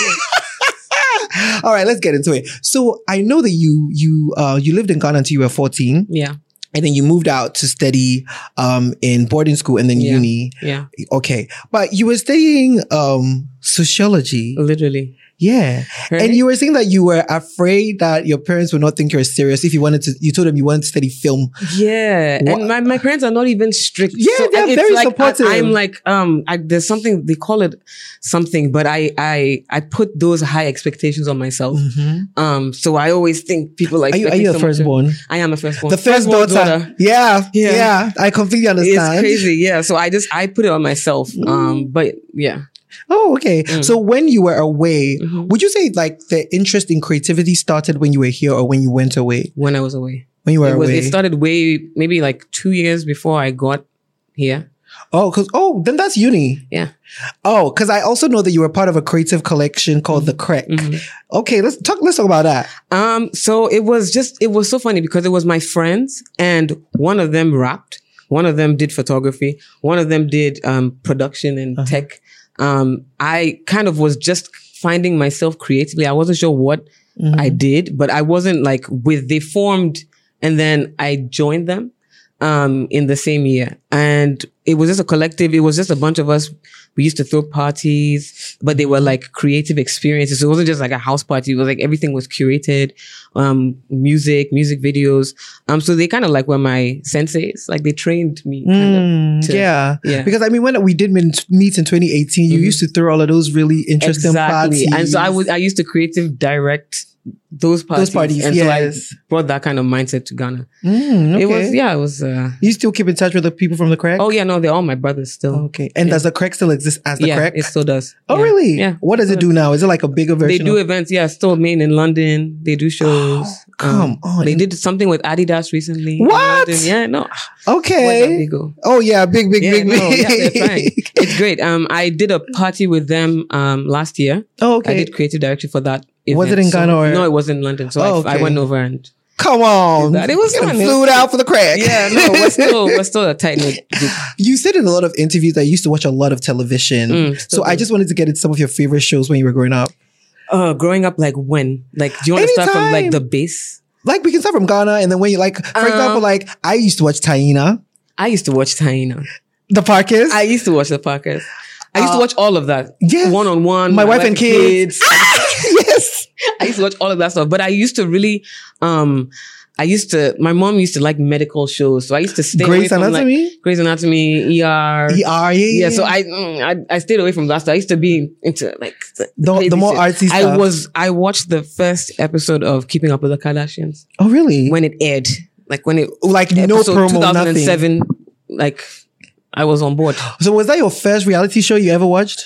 All right, let's get into it. So I know that you you uh you lived in Ghana until you were fourteen. Yeah. And then you moved out to study um in boarding school and then yeah. uni. Yeah. Okay. But you were studying um sociology. Literally. Yeah. Really? And you were saying that you were afraid that your parents would not think you're serious if you wanted to, you told them you wanted to study film. Yeah. What? And my, my parents are not even strict. Yeah, so they're it's very like, supportive. I, I'm like, um, I, there's something, they call it something, but I, I, I put those high expectations on myself. Mm-hmm. Um, so I always think people like, are you, are you a so firstborn? I am a firstborn. The first daughter. daughter. Yeah, yeah. Yeah. I completely understand. It's crazy. Yeah. So I just, I put it on myself. Mm. Um, but yeah. Oh, okay. Mm. So when you were away, mm-hmm. would you say like the interest in creativity started when you were here or when you went away? When I was away. When you were it was, away. It started way, maybe like two years before I got here. Oh, cause, oh, then that's uni. Yeah. Oh, cause I also know that you were part of a creative collection called The Crack. Mm-hmm. Okay, let's talk, let's talk about that. Um, so it was just, it was so funny because it was my friends and one of them rapped. One of them did photography. One of them did, um, production and uh-huh. tech. Um, I kind of was just finding myself creatively. I wasn't sure what mm-hmm. I did, but I wasn't like with, they formed and then I joined them, um, in the same year. And it was just a collective. It was just a bunch of us. We used to throw parties, but they were like creative experiences. So it wasn't just like a house party. It was like everything was curated, um, music, music videos. Um, so they kind of like were my senseis. Like they trained me. Kind mm, of to, yeah. yeah. Because I mean, when we did meet in twenty eighteen, you mm-hmm. used to throw all of those really interesting exactly. parties. And so I was, I used to creative direct those parties. Those parties, and yes. so I brought that kind of mindset to Ghana. Mm, okay. It was, yeah, it was. Uh, you still keep in touch with the people from The Crack? Oh yeah, no, they're all my brothers still. Okay. And yeah. does The Crack still exist as The yeah, Crack? It still does. Oh yeah. really? Yeah. What does it do now? Is it like a bigger version? They do of- events, yeah, still main in London. They do shows. Oh, come um, on. They did something with Adidas recently. What? Yeah, no. Okay. Oh yeah, big, big, yeah, big, no, big. Yeah, they're fine. It's great. Um, I did a party with them um last year. Oh, okay. I did creative direction for that event. Was it in Ghana so, or? No, it was in London. So oh, I, okay. I went over and come on. that. It was fun. Flew it out for The Crack. Yeah, no, we're still we're still a tight knit group. You said in a lot of interviews that you used to watch a lot of television. Mm, so I just wanted to get into some of your favorite shows when you were growing up. Uh, growing up, like when? Like, do you want Anytime. to start from like the base? Like we can start from Ghana, and then when you like, for um, example, like I used to watch Taina. I used to watch Taina. The Parkers. I used to watch the Parkers. I used uh, to watch all of that. Yes. One on one. My, my wife, wife and kids. kids. Yes. I used to watch all of that stuff. But I used to really, um, I used to, my mom used to like medical shows. So I used to stay Grey's away from Anatomy? like Grey's Anatomy, E R. E R, yeah. Yeah, so I, I, I stayed away from that stuff. I used to be into like the, the, the more artsy stuff. I was, I watched the first episode of Keeping Up with the Kardashians. Oh, really? When it aired. Like when it, like no promo, two thousand seven, nothing. Like, I was on board. So was that your first reality show you ever watched?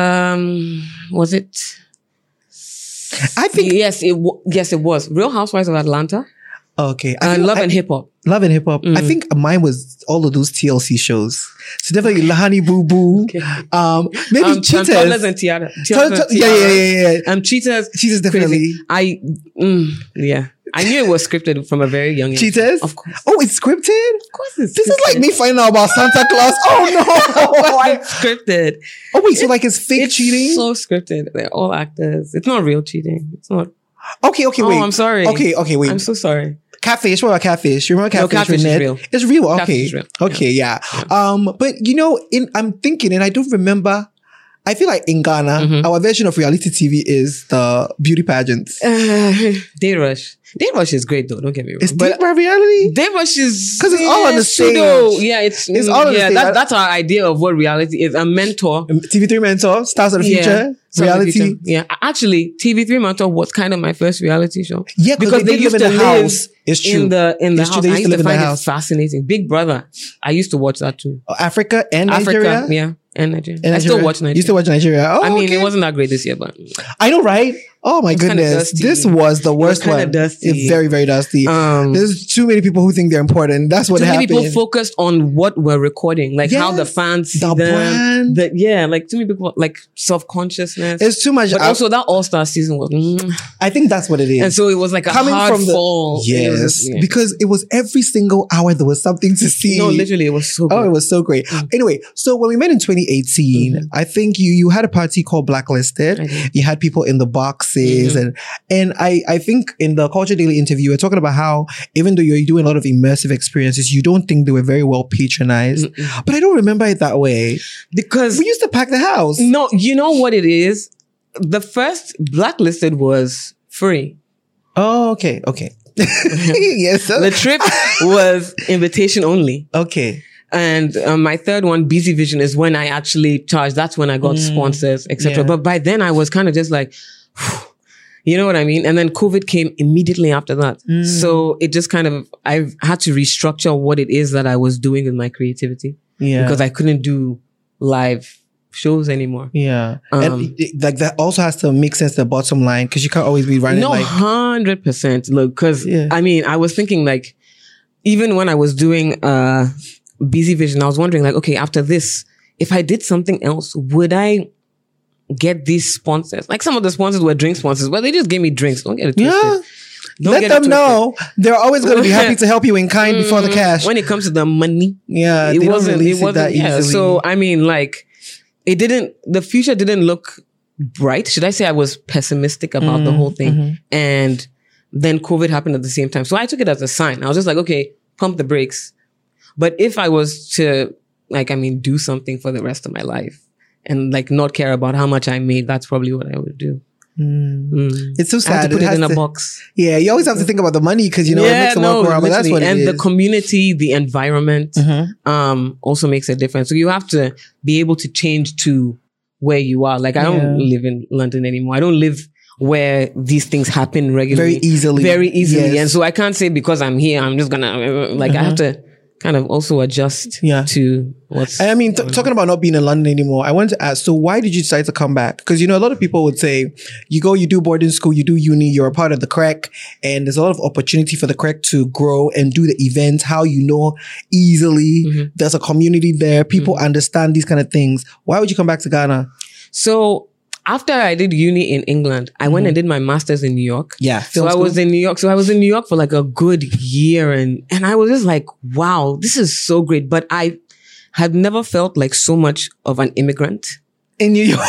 Um, was it? I think yes, it w- yes it was Real Housewives of Atlanta. Okay, I and Love I, and Hip Hop. Love and Hip Hop. Mm. I think mine was all of those T L C shows. So definitely Lahani Boo Boo. Okay. Um, maybe um, Cheetahs. Toddlers and Tiara. Yeah, yeah, yeah, yeah, yeah. Um, Cheetahs. Cheetahs definitely. Crazy. I mm, yeah. I knew it was scripted from a very young age. Cheetahs? Of course. Oh, it's scripted? Of course it's This scripted. is like me finding out about Santa Claus. Oh no! It's scripted. Oh wait, so like it's fake it's cheating? So scripted. They're all actors. It's not real cheating. It's not. Okay, okay, wait. Oh, I'm sorry. Okay, okay, wait. I'm so sorry. Catfish. What about Catfish? You remember Catfish? No, Catfish is real. It's real. Okay. Catfish is real. Okay, yeah. yeah. Um, but you know, in I'm thinking, and I don't remember. I feel like in Ghana, mm-hmm. our version of reality T V is the beauty pageants. Uh, Day Rush. Date Rush is great though. Don't get me wrong. Is But Deep My reality? Date Rush is 'Cause it's all on the pseudo- stage. Yeah, it's It's all on the yeah. stage. That, that's our idea of what reality is. A mentor. T V three Mentor, Stars of the Yeah. Future, Some of the reality. future. Yeah, actually, T V three Mentor was kind of my first reality show. Yeah, 'cause they did live in the house. It's true. in the in the It's true, house. they I used used to live to in the find it house. fascinating. Big Brother. I used to watch that too. Africa and Nigeria. Africa, yeah, and Nigeria. And I still Nigeria. watch Nigeria. You still watch Nigeria? Oh, I mean, okay. it wasn't that great this year, but I know, right? Oh my It was kinda goodness, dusty. this was the worst kinda one. dusty. It's very, very dusty. Um, There's too many people who think they're important. That's what too many happened. people focused on what we're recording, like how the Yes, fans see the them. brand. The, yeah, like too many people like self consciousness. It's too much. But I, also that All Star season was, mm. I think that's what it is. and so it was like a Coming hard from the fall. It was yes, just- yeah. because it was every single hour there was something to see. no, literally, it was so. Good. Oh, it was so great. Anyway, so when we met in twenty eighteen, Mhm. I think you you had a party called Blacklisted. I did. You had people in the boxes, Mhm. and and I I think in the Culture Daily interview, we were talking about how even though you're doing a lot of immersive experiences, you don't think they were very well patronized. Mm-mm. But I don't remember it that way. because We used to pack the house. no, you know what it is. The first Blacklisted was free. Oh, okay, okay. yes. The trip was invitation only. Okay. And um, my third one, Busy Vision, is when I actually charged. That's when I got sponsors, et cetera. Yeah. But by then I was kind of just like, you know what I mean? And then COVID came immediately after that. So it just kind of, I had to restructure what it is that I was doing with my creativity Yeah. because I couldn't do live shows anymore. yeah. Um, and it- it- like that also has to make sense the bottom line because you can't always be running No, like hundred percent. Look, because Yeah. I mean, I was thinking like, even when I was doing uh, Busy Vision, I was wondering like, okay, after this, if I did something else, would I get these sponsors? Like some of the sponsors were drink sponsors, but they just gave me drinks. Don't get it twisted. yeah. Don't Let get it them twisted. know they're always going to be happy to help you in kind before the Mm, cash. When it comes to the money, yeah, it they don't wasn't. release It wasn't. that Yeah. easily. So I mean, like, it didn't. The future didn't look bright. Should I say I was pessimistic about Mm, the whole thing? mm-hmm. And then COVID happened at the same time. So I took it as a sign. I was just like, okay, pump the brakes. But if I was to, like, I mean, do something for the rest of my life and like not care about how much I made, that's probably what I would do. Mm. It's so I have sad. to put It it has in a to- box. Yeah, you always have to think about the money because you know it makes the work go around, but that's what and it the is. community, the environment, Mhm. um, also makes a difference. So you have to be able to change to where you are. Like I don't Yeah. live in London anymore. I don't live where these things happen regularly, Very easily. very easily. Yes. And so I can't say because I'm here, I'm just gonna like I have to kind of also adjust Yeah. to what's. I mean, t- talking about not being in London anymore, I wanted to ask, so why did you decide to come back? Because, you know, a lot of people would say, you go, you do boarding school, you do uni, you're a part of the C R E C, and there's a lot of opportunity for the C R E C to grow and do the events, how you know easily. Mm-hmm. There's a community there. People understand these kind of things. Why would you come back to Ghana? So after I did uni in England, I went and did my master's in New York. Yeah. So film I school? was in New York. So I was in New York for like a good year and, and I was just like, wow, this is so great. But I had never felt like so much of an immigrant. in New York.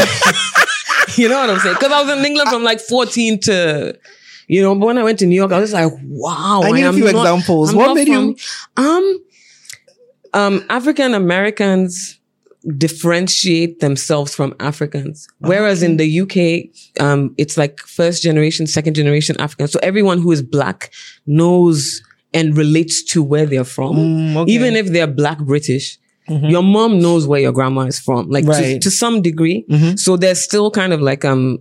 You know what I'm saying? Because I was in England from like fourteen to, you know, but when I went to New York, I was like, wow. I need a am few not- examples. I'm What not made you- from- Um, um, African Americans differentiate themselves from Africans. Whereas in the U K, um, it's like first generation, second generation Africans. So everyone who is black knows and relates to where they're from. Mm, okay. Even if they're black British, your mom knows where your grandma is from, like to, Right. to some degree. So there's still kind of like, um,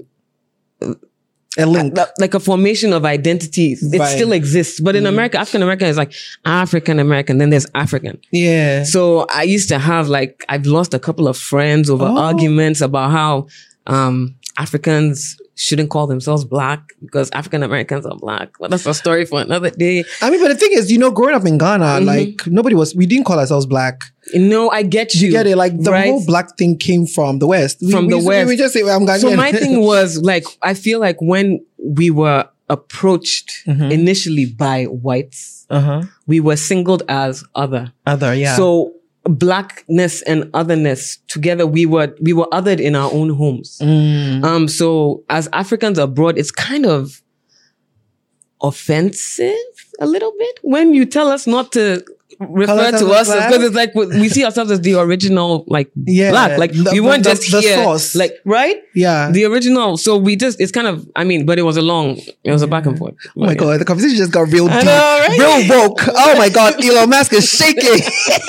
A link. like- like a formation of identities. It Right. still exists. But in America, African American is like African American, then there's African. Yeah. So I used to have like, I've lost a couple of friends over Oh. arguments about how um, Africans shouldn't call themselves black because African Americans are black. But that's a story for another day. I mean, but the thing is, you know, growing up in Ghana, Mm-hmm. like nobody was, we didn't call ourselves black. No, I get you. You get it? Like the right? whole black thing came from the West. We- From we, the we- West. We just say, well, I'm Ghanaian. So my thing was like, I feel like when we were approached Mm-hmm. initially by whites, uh-huh. we were singled as other. Other, yeah. So blackness and otherness together, we were we were othered in our own homes. Mm. Um, so as Africans abroad, it's kind of offensive a little bit when you tell us not to refer to us as, because it's like we see ourselves as the original, like Yeah. black, like The- we weren't the- just the here, source. like right, Yeah. the original. So we just, it's kind of, I mean, but it was a long, it was a back and forth. Oh my god, the conversation just got real deep, know, right? real woke. Oh my god, Elon Musk is shaking.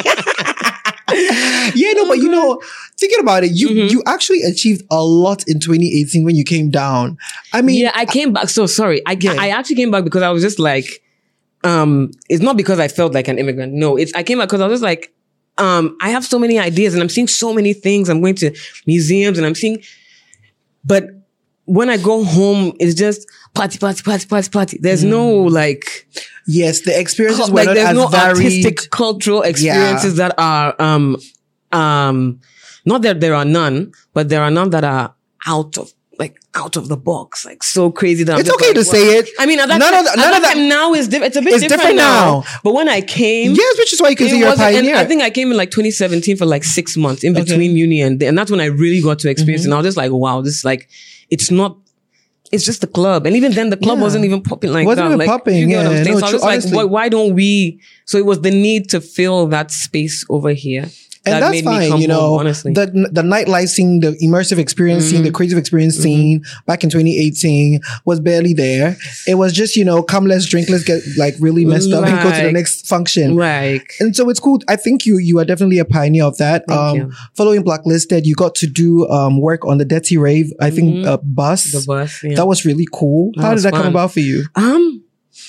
Yeah, no, but you know, thinking about it, you Mm-hmm. you actually achieved a lot in twenty eighteen when you came down. I mean, Yeah, I came back. So sorry, I Yeah. I actually came back because I was just like, um, it's not because I felt like an immigrant. No, it's I came back because I was just like, um, I have so many ideas and I'm seeing so many things. I'm going to museums and I'm seeing, but when I go home, it's just party, party, party, party, party. There's no like, yes, the experiences were like not there's as no varied. artistic, cultural experiences that are, um, um, not that there are none, but there are none that are out of like out of the box, like so crazy that I'm It's just okay like, to what? say it. I mean, at that None time, of the- at none that of that- time now is diff- it's a bit It's different, different now. now. But when I came, Yes, which is why you can it say you're a wasn't- and pioneer. I think I came in like twenty seventeen for like six months in between uni and and that's when I really got to experience it. And I was just like, wow, this is like, it's not. It's just the club, and even then, the club Yeah. wasn't even popping like Wasn't that. even Like, popping, you get what I'm yeah. saying? No, so I true, was like, honestly. why, why don't we? So it was the need to fill that space over here. And that that's made me fine, come you know. home, honestly. The the nightlife scene, the immersive experience scene, the Mm-hmm. creative experience scene back in twenty eighteen was barely there. It was just, you know, come let's drink, let's get like really messed up and go to the Like- next function. Like, And so it's cool. I think you you are definitely a pioneer of that. Thank um, you. Following Blacklisted, you got to do um, work on the Dirty Rave. I think uh, bus. the bus. Yeah. That was really cool. That How did was that come fun. about for you? Um,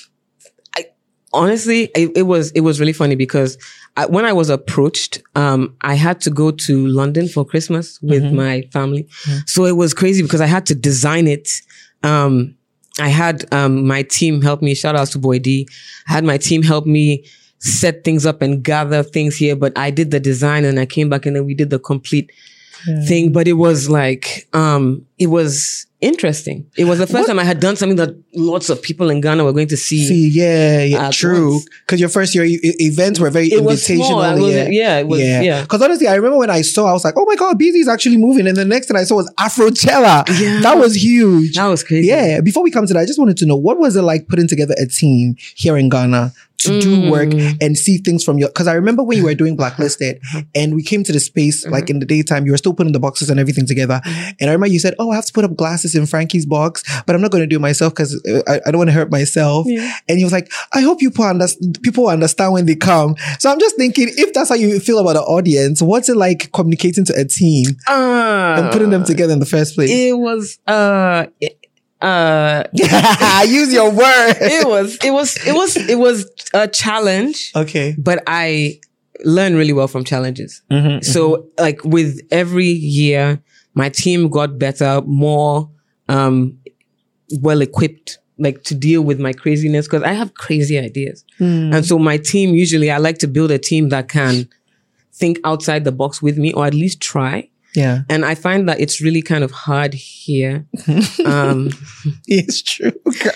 I honestly, it, it was it was really funny because I, when I was approached, um, I had to go to London for Christmas with my family, so it was crazy because I had to design it. Um, I had um my team help me. Shout out to Boy D. I had my team help me set things up and gather things here, but I did the design and I came back and then we did the complete thing. But it was like, um, it was interesting. It was the first What- time I had done something that lots of people in Ghana were going to see. See, yeah, yeah, At true. once. Because your first year e- e- events were very It was invitational. small. I wasn't- yeah, it was- yeah. Because honestly, I remember when I saw, I was like, oh my God, B Z is actually moving. And the next thing I saw was Afrochella. Yeah. That was huge. That was crazy. Yeah. Before we come to that, I just wanted to know, what was it like putting together a team here in Ghana to Mm. do work and see things from your, because I remember when you were doing Blacklisted and we came to the space, like in the daytime, you were still putting the boxes and everything together. And I remember you said, oh, I have to put up glasses in Frankie's box, but I'm not going to do it myself because I, I don't want to hurt myself. And he was like, I hope you people, under- people understand when they come. So I'm just thinking, if that's how you feel about the audience, what's it like communicating to a team Uh, and putting them together in the first place? It was, uh, it, uh, Use your word. it was, it was, it was, it was a challenge, Okay. but I learned really well from challenges. Mm-hmm, So like with every year, my team got better, more, um, well equipped, like to deal with my craziness because I have crazy ideas. And so my team, usually I like to build a team that can think outside the box with me or at least try. Yeah. And I find that it's really kind of hard here. Um, It's true.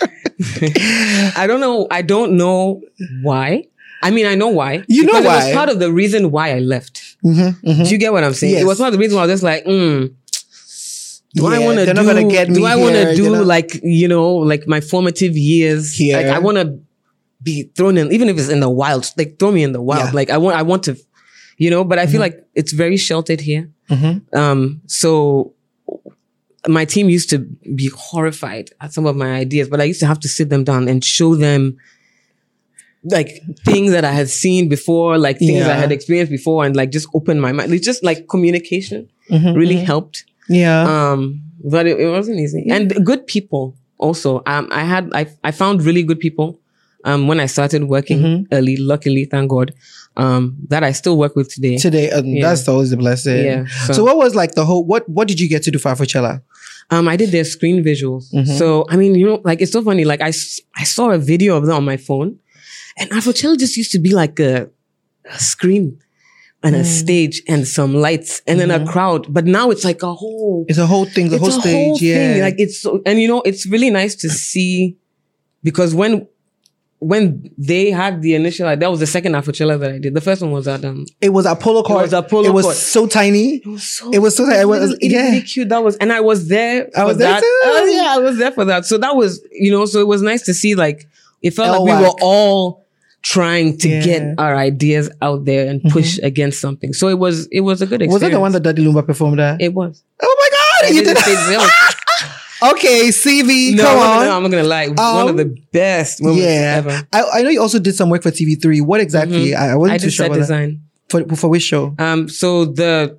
I don't know. I don't know why. I mean, I know why. You know because why. It was part of the reason why I left. Do you get what I'm saying? Yes. It was part of the reason why I was just like, mm, do I Yeah, want to they're do? not gonna get do me I want here, to do they're not- like you know, like my formative years? Here. Like I want to be thrown in, even if it's in the wild. Like throw me in the wild. Yeah. Like I want, I want to, you know. But I feel like it's very sheltered here. Um, so my team used to be horrified at some of my ideas, but I used to have to sit them down and show them like things that I had seen before, like things Yeah. I had experienced before, and like just open my mind. It's just like communication really helped. Yeah. Um, but it, it wasn't easy. And good people also. Um, I had I I found really good people. Um, when I started working early, luckily, thank God, um, that I still work with today. Today, um, Yeah. that's always a blessing. Yeah, So, so- what was like the whole, what, what did you get to do for Afrochella? Um, I did their screen visuals. So, I mean, you know, like, it's so funny. Like, I, s- I saw a video of them on my phone, and Afrochella just used to be like a, a screen and a stage and some lights and then a crowd. But now it's like a whole, It's a whole thing, the it's whole a stage. whole yeah. thing. Like, it's so, and you know, it's really nice to see because when, when they had the initial, like, that was the second Afrochella that I did. The first one was at, um, It was Apollo Court. was Apollo It was Court. so tiny. It was so, It was so nice. It was- really, yeah. really cute. That was, and I was there. I for was there that. too. Oh, yeah, I was there for that. So that was, you know, so it was nice to see. Like, it felt like we L-Wack. were all trying to Yeah. get our ideas out there and push against something. So it was it was a good experience. Was that the one that Daddy Lumba performed at? It was. Oh my God! I You did did the stage film. Okay, C V, No, come I'm not on. gonna- I'm not gonna lie. One Um, of the best moments Yeah. ever. I, I know you also did some work for T V three. What exactly? I, I wasn't I too did sure set about that. design. For, for which show? Um, so the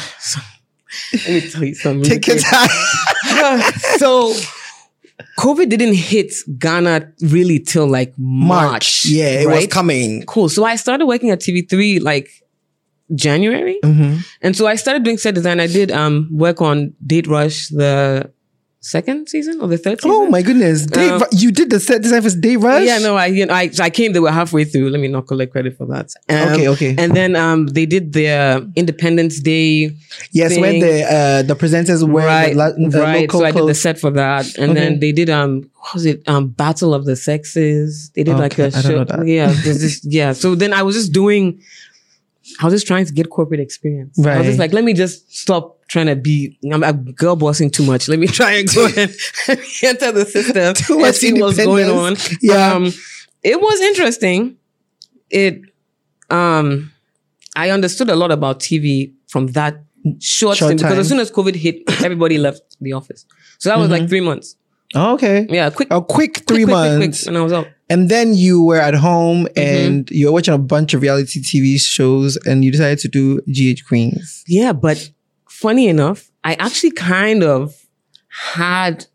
let me tell you something. really Take your quick. time. So COVID didn't hit Ghana really till like March. March. Yeah, it was right? coming. Cool. So I started working at T V three like January. Mm-hmm. And so I started doing set design. I did um work on Date Rush, the second season or the third season. Oh my goodness. Dave, Um, you did the set design for Dave Rush? Yeah, no, I you know, I I came. They were halfway through. Let me not collect credit for that. Um, Okay, okay. And then um they did their Independence Day. Yes, when thing. the uh, the presenters were right, the, la- the right. local So I did the clothes. set for that, and Okay. then they did um what was it um Battle of the Sexes. They did like Okay, a I don't show. know that. Yeah, there's this, yeah. So then I was just doing. I was just trying to get corporate experience. I was Right. just like, let me just stop trying to be. I'm, I'm girl bossing too much. Let me try and go and enter the system Too and much see what's going on. independence. Yeah. Um, it was interesting. It. Um, I understood a lot about T V from that short, Short thing because time. as soon as COVID hit, everybody left the office. So that was like three months. Oh, okay. Yeah, quick. A quick quick, three quick, quick, months. quick, and I was out. And then you were at home and you were watching a bunch of reality T V shows and you decided to do G H Queens. Yeah, but funny enough, I actually kind of had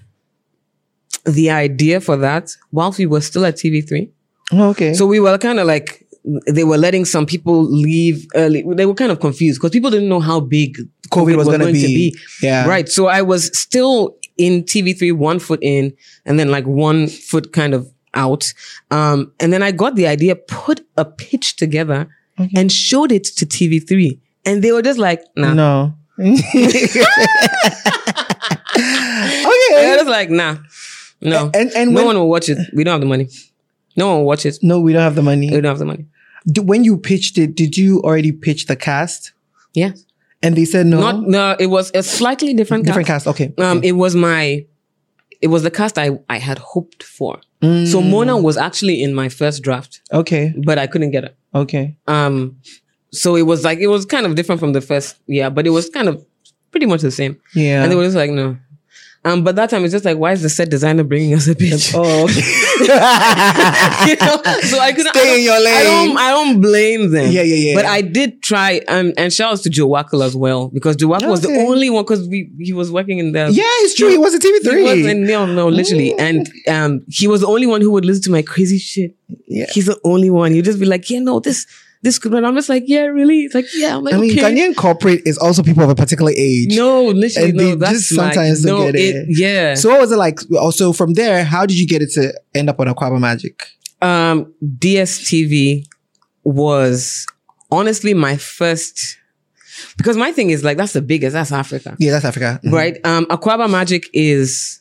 the idea for that whilst we were still at T V three. Oh, okay. So we were kind of like, they were letting some people leave early. They were kind of confused because people didn't know how big COVID was gonna going be. to be. Yeah. Right. So I was still in T V three, one foot in, and then like one foot kind of out. Um, and then I got the idea, put a pitch together and showed it to T V three. And they were just like, nah. No. They Okay. were just like, nah. No. And- and no when- one will watch it. We don't have the money. No one will watch it. No, we don't have the money. We don't have the money. D- When you pitched it, did you already pitch the cast? Yeah. And they said no. Not, no, it was a slightly different Different cast. cast. Okay. Um, okay. it was my, it was the cast I, I had hoped for. So Mona was actually in my first draft, okay. but I couldn't get her. Okay. Um, so it was like, it was kind of different from the first, yeah, but it was kind of pretty much the same. Yeah. And they were just like, no. Um, but that time it's just like, why is the set designer bringing us a bitch? Oh, okay. You know? So I couldn't. Stay I don't- in your lane. I don't. I don't blame them. Yeah, yeah, yeah. But I did try, um, and shout out to Joe Wackel as well because Joe Wackel was the Okay. only one because we he was working in the Yeah, it's true. He was at T V three. He was in, no, no, literally, and um, he was the only one who would listen to my crazy shit. Yeah. He's the only one. He'd just be like, yeah, no, this. This could, and I'm just like, yeah, really? It's like, yeah. I'm like, I mean, okay. Ghanaian corporate is also people of a particular age. No, literally, And no. they That's just like, sometimes don't no, get it. Yeah. So what was it like? Also from there, how did you get it to end up on Aquaba Magic? um, D S T V was honestly my first, because my thing is like, that's the biggest, that's Africa. Yeah, that's Africa. Mhm. Right? Um, Aquaba Magic is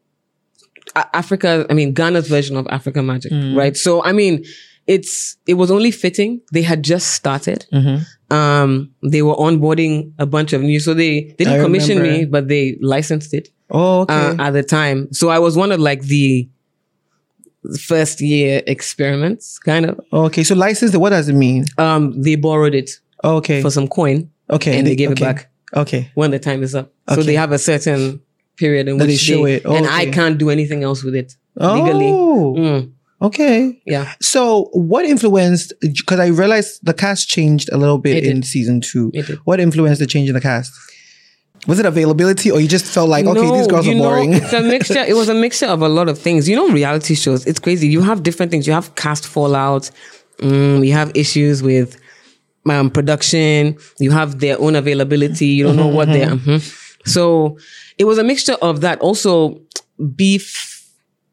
A- Africa, I mean, Ghana's version of Africa Magic, Mm. right? So, I mean, it's, it was only fitting. They had just started. Mm-hmm. Um, they were onboarding a bunch of new, so they, they I didn't commission remember. me, but they licensed it. Oh, okay. uh, at the time. So I was one of like the first year experiments, kind of. okay. So license, what does it mean? Um, they borrowed it Oh, okay. for some coin okay. and they gave it okay. back Okay. when the time is up. So Okay. they have a certain period in That which they show it. Oh, and I okay. can't do anything else with it legally. Oh, Mm, okay. yeah. So what influenced, because I realized the cast changed a little bit It in did. season two. It did. What influenced the change in the cast? Was it availability or you just felt like, okay, these girls you are know, boring? it's a mixture. It was a mixture of a lot of things. You know, reality shows, it's crazy. You have different things. You have cast fallout. Mm, you have issues with um, production. You have their own availability. You don't know what they're. mhm. So it was a mixture of that. Also, beef.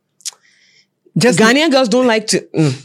Just Ghanaian girls don't like to. mm.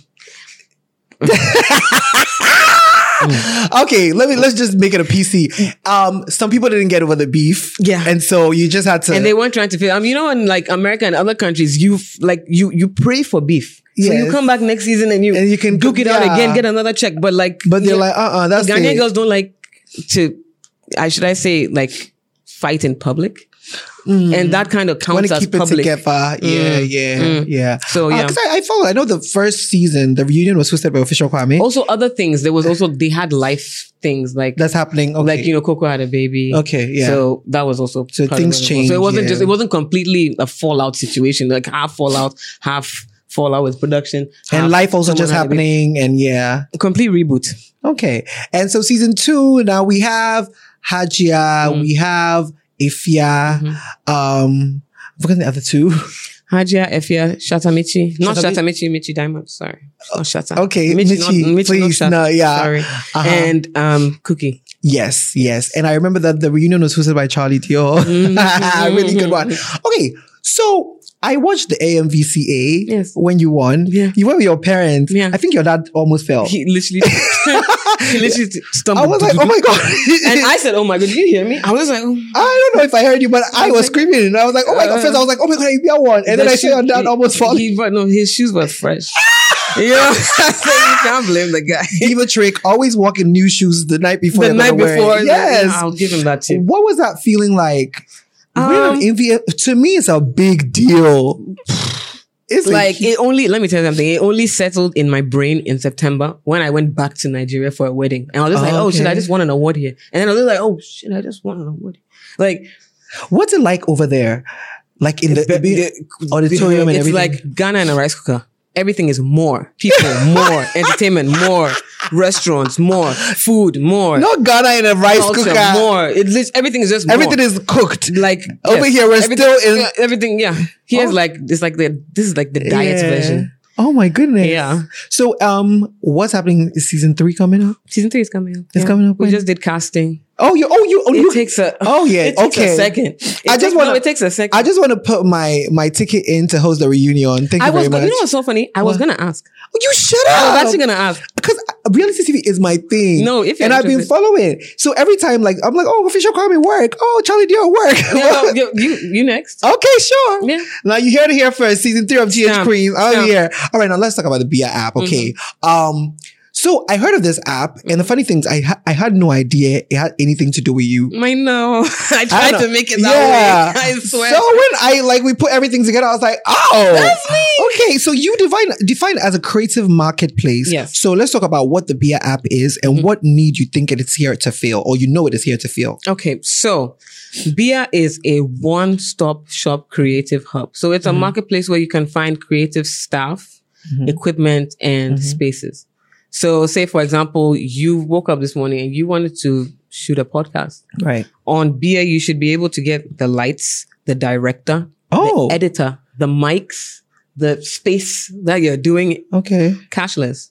okay, let me let's just make it a P C. Um, some people didn't get over the beef, Yeah. and so you just had to. And they weren't trying to feel. Um, you know, in like America and other countries, you f- like you you pray for beef. So you Yes. come back next season and you And you can duke it out yeah. again, get another check. But like, but they're yeah, like, uh, uh that's Ghanaian it. girls don't like to. I should I say like fight in public. Mm. And that kind of counts as keep public. It together. Yeah, Mm. yeah, Mm. yeah. So yeah, because uh, I, I follow. I know the first season, the reunion was hosted by Official Kwame. Also, other things. There was also they had life things like that's happening. Okay. Like you know, Coco had a baby. Okay, yeah. So that was also so things changed. So it wasn't yeah. just it wasn't completely a fallout situation. Like half fallout, half fallout with production, and life also just happening. And yeah, complete reboot. Okay, and so season two now we have Hajia, mm. we have Ifya. Mm-hmm. Um, I'm forgetting the other two. Hajia, Ifya, Shatamichi. Not Shatamichi, Michi Diamond. Sorry. Not Shata. Okay, Michi, Michi, not, Michi please. Not Shata. No, yeah. Sorry. Uh-huh. And um, Cookie. Yes, yes. And I remember that the reunion was hosted by Charlie Teo. Mm-hmm. Really good one. Okay, so I watched the A M V C A yes. when you won. Yeah. You went with your parents. Yeah. I think your dad almost fell. He literally, he literally stumbled. I was like, oh my God. And I said, oh my God, did you hear me? I was like, oh. I don't know if I heard you, but I, I was like, screaming. And I was like, oh my God. First I was like, oh my God, I won. And then I saw your dad he, almost fall. He, but no, his shoes were fresh. You know, you can't blame the guy. Diva trick, always walk in new shoes the night before. The night before. Yes. Yeah, I'll give him that tip. What was that feeling like? Um, to me, it's a big deal. It's like it only, let me tell you something, it only settled in my brain in September when I went back to Nigeria for a wedding. And I was just oh, like, oh okay. shit, I just won an award here. And then I was like, oh shit, I just won an award. Like, what's it like over there? Like in the, the, the auditorium and it's everything? It's like Ghana and a rice cooker. Everything is more. People, more. Entertainment, more. Restaurants, more. Food, more. Not Ghana in a rice Culture, cooker. More. It's just, everything is just more. Everything is cooked. Like over yes, here, we're still in yeah, everything. Yeah, here's oh. like it's like the this is like the diet yeah. version. Oh my goodness. Yeah. So um, what's happening? Is season three coming up? Season three is coming up. It's yeah. coming up. We when? just did casting. Oh, you. Oh, you. Oh, it you. takes a. Oh yeah. It takes okay. a second. It I just want. No, it takes a second. I just want to put my my ticket in to host the reunion. Thank I you was, very much. You know what's so funny? I was what? gonna ask. Oh, you shut up. I was actually gonna ask because reality T V is my thing. No, if and I've been following. So every time, like I'm like, oh, Official Kwame work. Oh, Charlie Dior work. Yeah, you, you you next. Okay, sure. Yeah. Now you heard it here first. Season three of T H Stamp. Queens. Oh Stamp. yeah. All right, now let's talk about the Bia app. Okay. Mm-hmm. Um. So I heard of this app, and the funny thing is, I ha- I had no idea it had anything to do with you. I know. I tried I to make it that yeah. way. I swear. So when I like we put everything together, I was like, oh, that's me. Okay, so you define define it as a creative marketplace. Yes. So let's talk about what the Bia app is and mm-hmm. what need you think it is here to fill, or you know it is here to fill. Okay, so Bia is a one-stop shop creative hub. So it's a mm-hmm. marketplace where you can find creative staff, mm-hmm. equipment, and mm-hmm. spaces. So say, for example, you woke up this morning and you wanted to shoot a podcast. Right. On Bia, you should be able to get the lights, the director, oh. the editor, the mics, the space that you're doing. Okay. Cashless.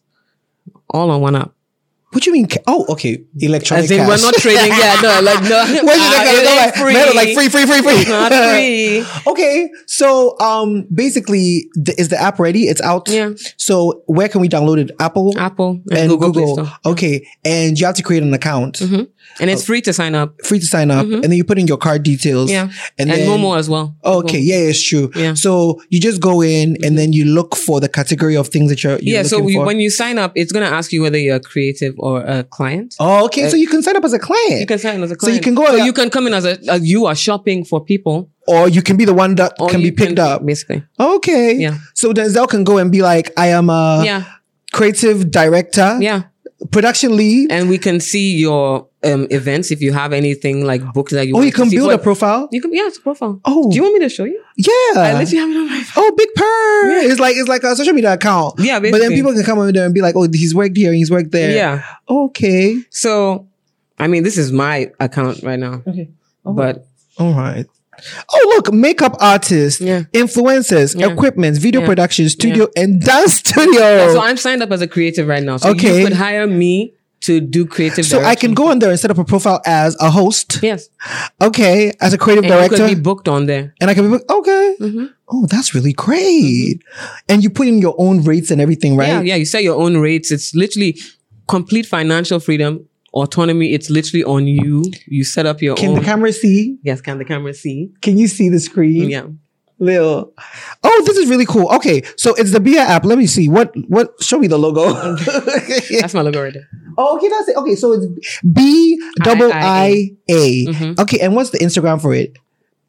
All on one app. What do you mean? Ca- oh, okay. Electronic As in, cash. we're not trading. Yeah, no, like, no. Where's uh, it like, free. Man, like free, free, free, free. It's not free. Okay. So, um, basically, th- is the app ready? It's out. Yeah. So, where can we download it? Apple? Apple and, and Google. Google. Play Store. Okay. And you have to create an account. Mm-hmm. And it's free to sign up. Free to sign up. Mm-hmm. And then you put in your card details. Yeah. And, and then, Momo as well. Oh, okay. Yeah, it's true. Yeah. So you just go in mm-hmm. and then you look for the category of things that you're, you're yeah. looking So you, for. when you sign up, it's going to ask you whether you're a creative or a client. Oh, okay. Uh, so you can sign up as a client. You can sign up as a client. So you can go. So you can come in as a, as you are shopping for people. Or you can be the one that or can be picked can, up. Basically. Okay. Yeah. So Denzel can go and be like, I am a yeah. creative director. Yeah. Production lead. And we can see your um, events if you have anything like books that you Oh, want you can to build see. a profile? You can, yeah, it's a profile. Oh. Do you want me to show you? Yeah. I literally have it on my phone. Oh, Big Purr. Yeah. It's like, it's like a social media account. Yeah, basically. But then people can come over there and be like, oh, he's worked here, he's worked there. Yeah. Okay. So, I mean, this is my account right now. Okay. Oh. But. All right. Oh, look, makeup artists, yeah. influencers, yeah. equipment, video yeah. production, studio, yeah. and dance studio. Yeah, so I'm signed up as a creative right now. So okay. you could hire me to do creative So direction. I can go on there and set up a profile as a host. Yes. Okay. As a creative and director. you could be booked on there. And I can be booked. Okay. Mm-hmm. Oh, that's really great. Mm-hmm. And you put in your own rates and everything, right? Yeah, yeah. You set your own rates. It's literally complete financial freedom. Autonomy, it's literally on you. You set up your can own. Can the camera see? Yes, can the camera see? Can you see the screen? Yeah. Little. Oh, this is really cool. Okay, so it's the Bia app. Let me see. What, what, show me the logo. That's my logo right there. Oh, okay, that's it. Okay, so it's B double I A. Mm-hmm. Okay, and what's the Instagram for it?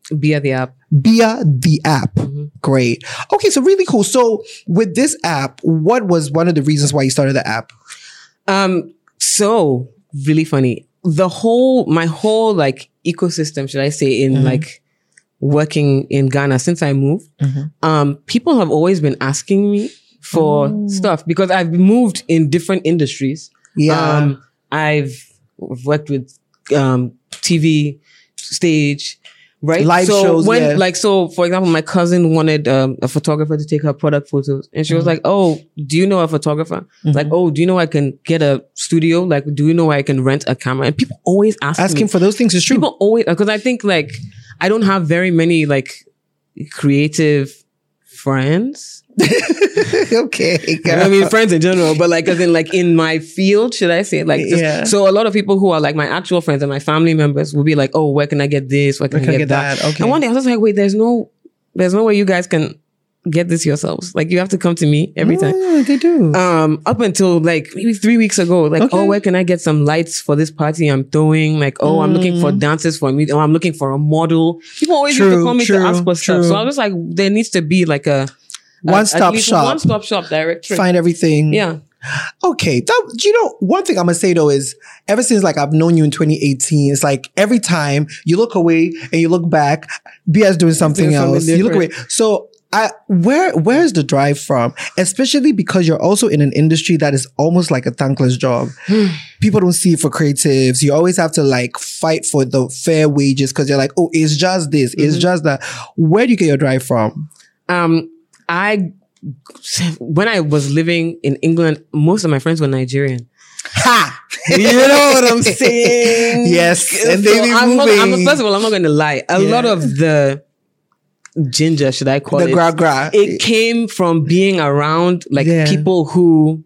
Bia the app. Bia the app. Mm-hmm. Great. Okay, so really cool. So with this app, what was one of the reasons why you started the app? Um, so really funny. The whole, my whole like ecosystem, should I say, in mm-hmm. like working in Ghana since I moved, mm-hmm. um, people have always been asking me for oh. stuff because I've moved in different industries. Yeah. Um, I've worked with um, T V, stage, right? Live so shows. When, yeah. Like, so for example, my cousin wanted um, a photographer to take her product photos. And she mm-hmm. was like, oh, do you know a photographer? Mm-hmm. Like, oh, do you know I can get a studio? Like, do you know I can rent a camera? And people always ask Asking me. for those things is true. People always, because I think like, I don't have very many like creative friends. Okay. Girl. I mean, friends in general, but like, as in like in my field, should I say? Like, just, yeah. so a lot of people who are like my actual friends and my family members will be like, oh, where can I get this? Where can, where can I get, get that? that? Okay. And one day I was just like, wait, there's no, there's no way you guys can get this yourselves. Like, you have to come to me every time. Oh, they do. Um, up until like maybe three weeks ago, like, okay. oh, where can I get some lights for this party I'm throwing? Like, oh, mm. I'm looking for dancers for me. Oh, I'm looking for a model. People always true, used to call me true, to ask for true. stuff. So I was like, there needs to be like a, one stop shop. One stop shop directory. Find everything. Yeah. Okay. That, you know, one thing I'm going to say though is ever since like I've known you in twenty eighteen, it's like every time you look away and you look back, Bia's doing something doing else. Something you look away. So I, where, where's the drive from? Especially because you're also in an industry that is almost like a thankless job. People don't see it for creatives. You always have to like fight for the fair wages because you're like, oh, it's just this. Mm-hmm. It's just that. Where do you get your drive from? Um, I, when I was living in England, most of my friends were Nigerian. Ha! You know what I'm saying? Yes. And so they be I'm moving. Not, I'm, first of all, I'm not going to lie. A yeah. lot of the ginger, should I call the it? The gra gra. It came from being around like yeah. people who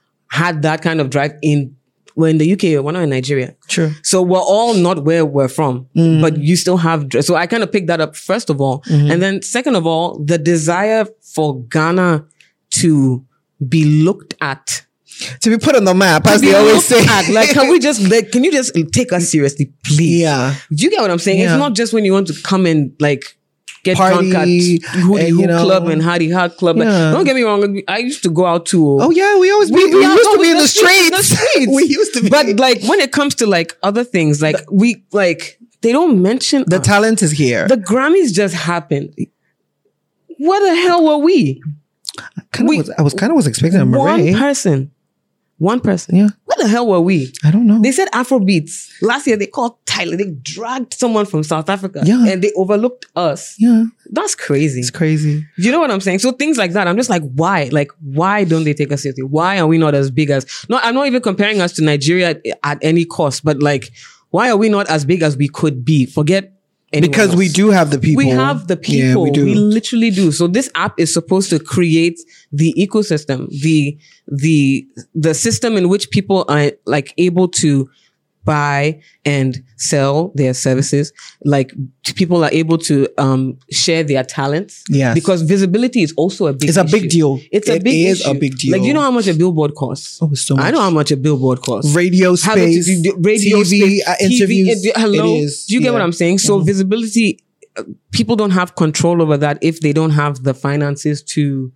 had that kind of drive in, we're in the U K, we're not in Nigeria. True. So we're all not where we're from, mm. but you still have, so I kind of picked that up first of all. Mm-hmm. And then second of all, the desire for Ghana to be looked at. To be put on the map, as they always say. At. Like, can we just, like, can you just take us seriously, please? Yeah. Do you get what I'm saying? Yeah. It's not just when you want to come and like, get Party, drunk at Hootie Hoo Club and Hardy Hard Club. Yeah. Like, don't get me wrong. I used to go out too. Oh yeah, we always we, we, we used to be in the streets. The streets. We used to be. But like when it comes to like other things, like the, we like they don't mention the us. talent is here. The Grammys just happened. Where the hell were we? I, we, was, I was kind of was expecting a one person. One person. Yeah. Where the hell were we? I don't know. They said Afrobeats. Last year they called Tyler. They dragged someone from South Africa. Yeah. And they overlooked us. Yeah. That's crazy. It's crazy. You know what I'm saying? So things like that, I'm just like, why? Like, why don't they take us seriously? Why are we not as big as, no, I'm not even comparing us to Nigeria at, at any cost, but like, why are we not as big as we could be? Forget Because else. we do have the people. We have the people. Yeah, we do. We literally do. So this app is supposed to create the ecosystem, the, the, the system in which people are like able to buy and sell their services. Like people are able to um share their talents. Yes. Because visibility is also a big It's a issue. big deal. It's a it big is issue. a big deal. Like, you know how much a billboard costs? Oh, it's so much. I know how much a billboard costs. Radio How space, much do- radio T V, space, uh, T V, interviews. uh, hello? It is. Do you get Yeah. what I'm saying? So Mhm. visibility, uh, people don't have control over that if they don't have the finances to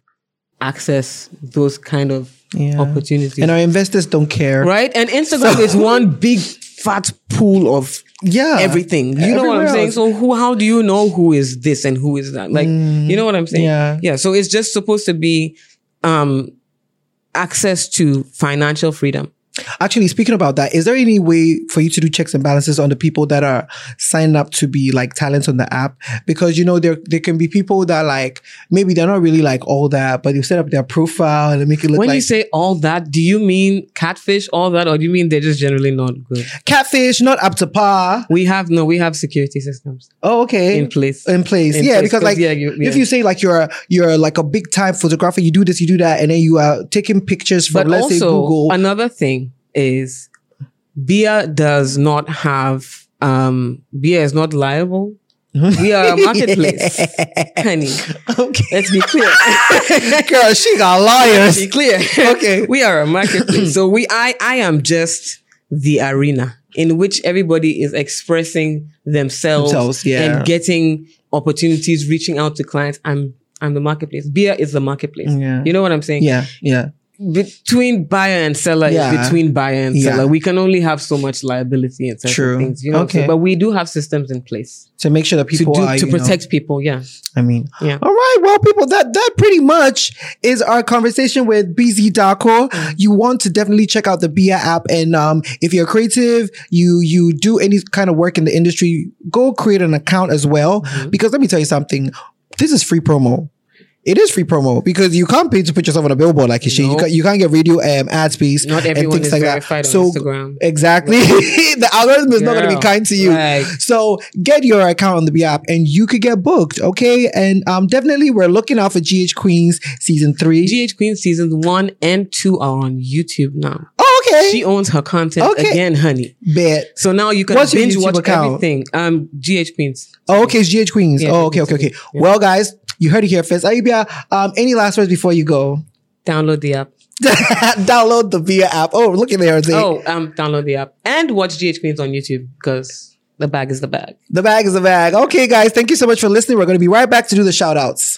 access those kind of Yeah. opportunities. And our investors don't care. Right? And Instagram So- is one big fat pool of Yeah. everything. You know what I'm Everywhere saying? else. So who, how do you know who is this and who is that? Like, Mm, you know what I'm saying? yeah. Yeah. So it's just supposed to be, um, access to financial freedom. Actually, speaking about that, is there any way for you to do checks and balances on the people that are signing up to be like talents on the app? Because, you know, there there can be people that like, maybe they're not really like all that, but you set up their profile and they make it look When like you say all that, do you mean catfish, all that, or do you mean they're just generally not good? catfish, not up to par. We have, no, we have security systems Oh, okay. in place. In place. In yeah, place, because 'cause, like yeah, you- yeah. if you say like you're you're like a big time photographer, you do this, you do that, and then you are taking pictures from But let's say also, Google. another thing is Bia does not have, um, Bia is not liable. We are a marketplace, honey. Okay. Let's be clear. Girl, she got lawyers. Let's be clear. Okay. We are a marketplace. So we, I, I am just the arena. in which everybody is expressing themselves, Themselves, yeah. and getting opportunities, reaching out to clients. I'm I'm the marketplace. Beer is the marketplace. Yeah. You know what I'm saying? Yeah, yeah. Between buyer and seller Yeah. is between buyer and Yeah. seller. We can only have so much liability and certain True. things. You know what I'm Okay. saying? But we do have systems in place To make sure that to people do are, to you know, protect people. Yeah. I mean, Yeah. all right. Well, people, that, that pretty much is our conversation with B Z Darko. You want to definitely check out the Bia app. And, um, if you're creative, you, you do any kind of work in the industry, go create an account as well. Mm-hmm. Because let me tell you something. This is free promo. It is free promo because you can't pay to put yourself on a billboard like you should. You No. can't, you can't get radio um, ad space Not and everyone things is like verified that. on So Instagram. exactly, the algorithm is not going to be Girl, kind to you. right. So get your account on the B app and you could get booked. Okay, and um, definitely we're looking out for G H Queens season three. G H Queen seasons one and two are on YouTube now. oh, okay, She owns her content Okay. again, honey. bet. So now you can What's your binge YouTube watch account? everything. Um, G H Queens. Oh, okay, it's G H Queens. Yeah, oh, okay, okay, okay. Well, guys, you heard it here first. Ayubia, um, any last words before you go? Download the app. Download the Via app. Oh, look at there. Oh, um, download the app and watch G H Queens on YouTube because the bag is the bag. The bag is the bag. Okay, guys, thank you so much for listening. We're going to be right back to do the shout outs.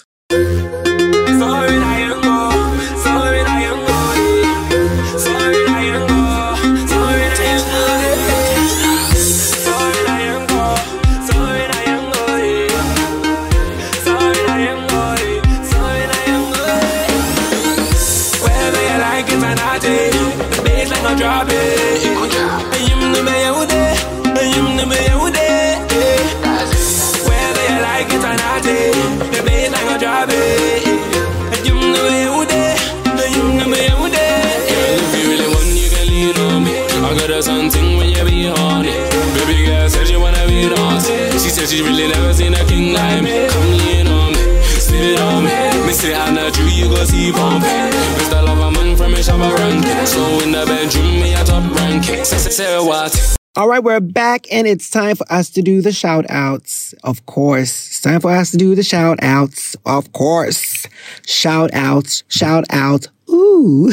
Drop it. You know me, you there. You know me, you there. Whether you like it or not, the bass like a drop it. You know me, you there. You know me, you there. If you really want, you can lean on me. I got her something when you be on it. Baby girl said she wanna be dancing. She said she really never seen a king like me. Come lean on me, spit on me. Me say I'm not you, you go see bumping. Mister Lover man from a shabba ranking. So in the bedroom, me a top ranking. Say, say, say what? All right, we're back and it's time for us to do the shout outs. Of course. It's time for us to do the shout outs. Of course. Shout outs. Shout out. Ooh.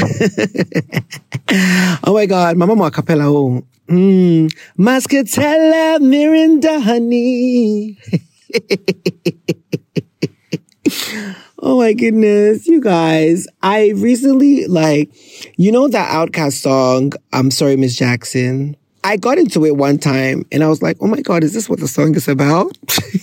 Oh my God. My mama capella. Oh. Mmm. Muscatella, Mirinda, honey. Oh my goodness, you guys. I recently, like, you know that Outkast song, I'm Sorry, Miss Jackson? I got into it one time and I was like, oh my God, is this what the song is about?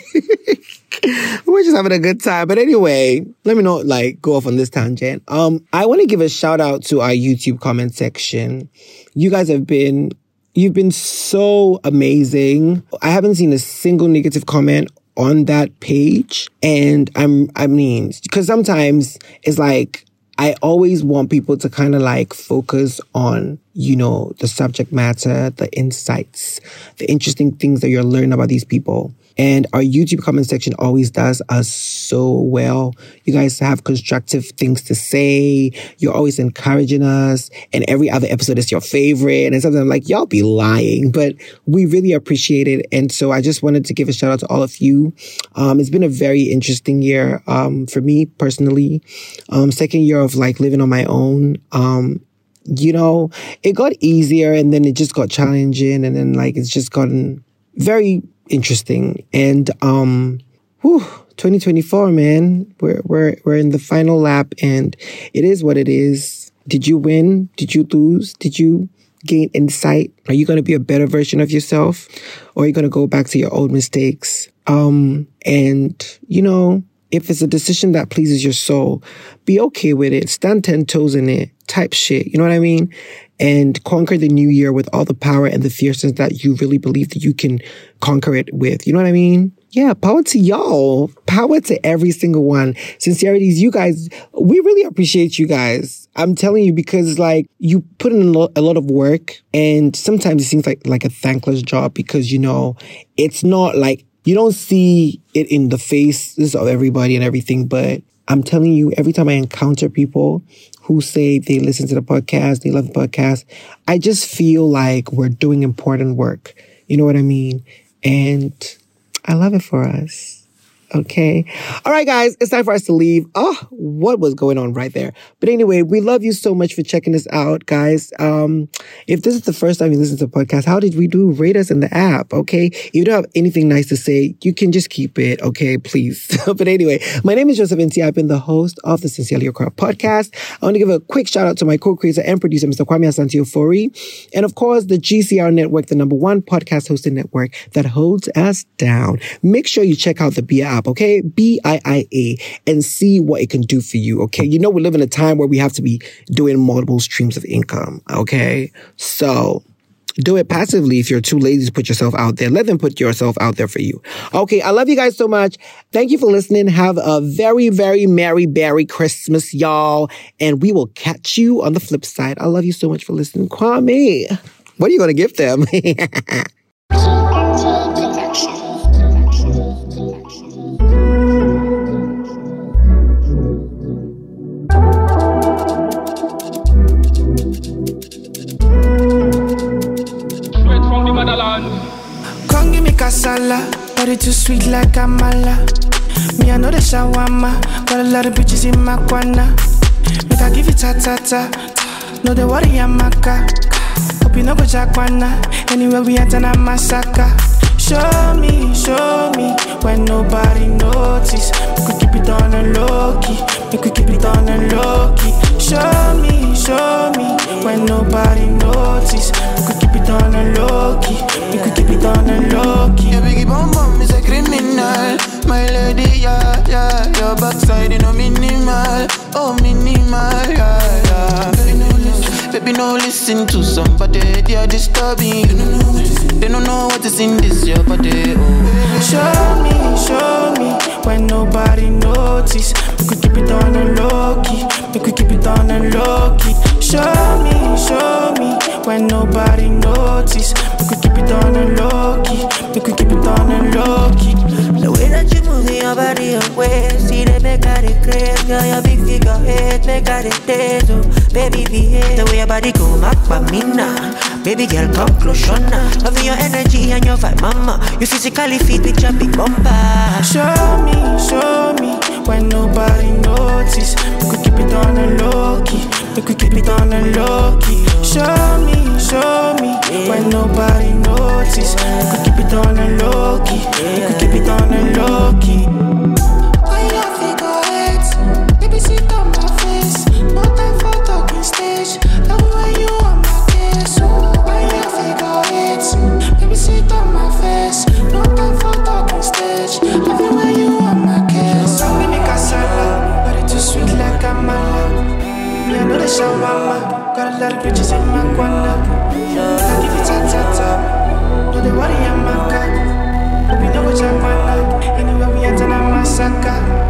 We're just having a good time. But anyway, let me not like go off on this tangent. Um, I want to give a shout out to our YouTube comment section. You guys have been, you've been so amazing. I haven't seen a single negative comment on that page. And I'm, I mean, because sometimes it's like, I always want people to kind of like focus on, you know, the subject matter, the insights, the interesting things that you're learning about these people. And our YouTube comment section always does us so well. You guys have constructive things to say. You're always encouraging us. And every other episode is your favorite. And sometimes I'm like, y'all be lying. But we really appreciate it. And so I just wanted to give a shout out to all of you. Um, it's been a very interesting year um, for me personally. Um, second year of like living on my own. Um, you know, it got easier and then it just got challenging. And then like it's just gotten very interesting. And um whew, twenty twenty-four, man, we're we're we're in the final lap and it is what it is. Did you win? Did you lose? Did you gain insight? Are you going to be a better version of yourself, or are you going to go back to your old mistakes? Um and you know, if it's a decision that pleases your soul, be okay with it. Stand ten toes in it type shit. You know what I mean? And conquer the new year with all the power and the fierceness that you really believe that you can conquer it with. You know what I mean? Yeah, power to y'all. Power to every single one. Sincerities, you guys, we really appreciate you guys. I'm telling you, because like you put in a lot, a lot of work, and sometimes it seems like, like a thankless job because, you know, it's not like, you don't see it in the faces of everybody and everything, but I'm telling you, every time I encounter people who say they listen to the podcast, they love the podcast, I just feel like we're doing important work. You know what I mean? And I love it for us. Okay. All right, guys, it's time for us to leave. Oh, what was going on right there? But anyway, we love you so much for checking us out, guys. Um, if this is the first time you listen to a podcast, how did we do? Rate us in the app, okay? If you don't have anything nice to say, you can just keep it, okay? Please. But anyway, my name is Joseph Nti. I've been the host of the Sincerely Okra podcast. I want to give a quick shout out to my co-creator and producer, Mister Kwame Asante Ofori. And of course, the G C R Network, the number one podcast hosting network that holds us down. Make sure you check out the B I A app, okay? B I I A, and see what it can do for you, okay? You know, we live in a time where we have to be doing multiple streams of income, okay? So do it passively if you're too lazy to put yourself out there. Let them put yourself out there for you. Okay, I love you guys so much. Thank you for listening. Have a very, very Merry Berry Christmas, y'all. And we will catch you on the flip side. I love you so much for listening. Kwame, what are you going to give them? Come give me casala, body too sweet like Amala. Me I know the shawarma, got a lot of bitches in my guana. Make I give you ta ta ta, no they worry Amaka. Hope you no go jackwana, anywhere we enter na massacre. Show me, show me, when nobody notice. We could keep it on a low key, we could keep it on a low key. Show me, show me, when nobody notice. We could keep it on a low key, we could keep it on a low key. Your biggie bum bum is a criminal, my lady, yeah, yeah. Your backside, you know, minimal, oh minimal, yeah, yeah. Baby, no listen, baby, no listen to somebody, they are disturbing. They don't know what is in this your body, oh. Show me, show me, when nobody notice. We could keep it on a low key, we could keep it on a low key. Show me, show me, when nobody notice. We could keep it on a low key, we could keep it on a low key. The way that you move your body away, see they make out it crazy. Girl, your big figure head, make out it dead, oh. Baby, behave. The way your body go, map by me now. Baby girl, come close, now. Loving your energy and your vibe, mama. You physically fit with your big bumper. Show me, show me, when nobody notice. We could keep it on a low key, we could keep it on a low key. Show me, show me, when nobody notice. We could keep it on a low key, we could keep it on a low key. Why you figure eight? Baby, sit on my face. No time for talking stage. Love when you on my case. Why you figure eight? Baby, sit on my face. No time for talking stage. Love when you on my case. Don't give me casala, body too sweet like Amala. Me I know the shawarma, got a lot of bitches in my guana. I give you ta ta ta, no they worry Amaka. Hope you know what you want. Anywhere we enter na massacre.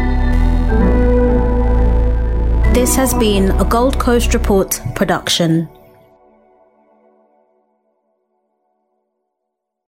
This has been a Gold Coast Report production.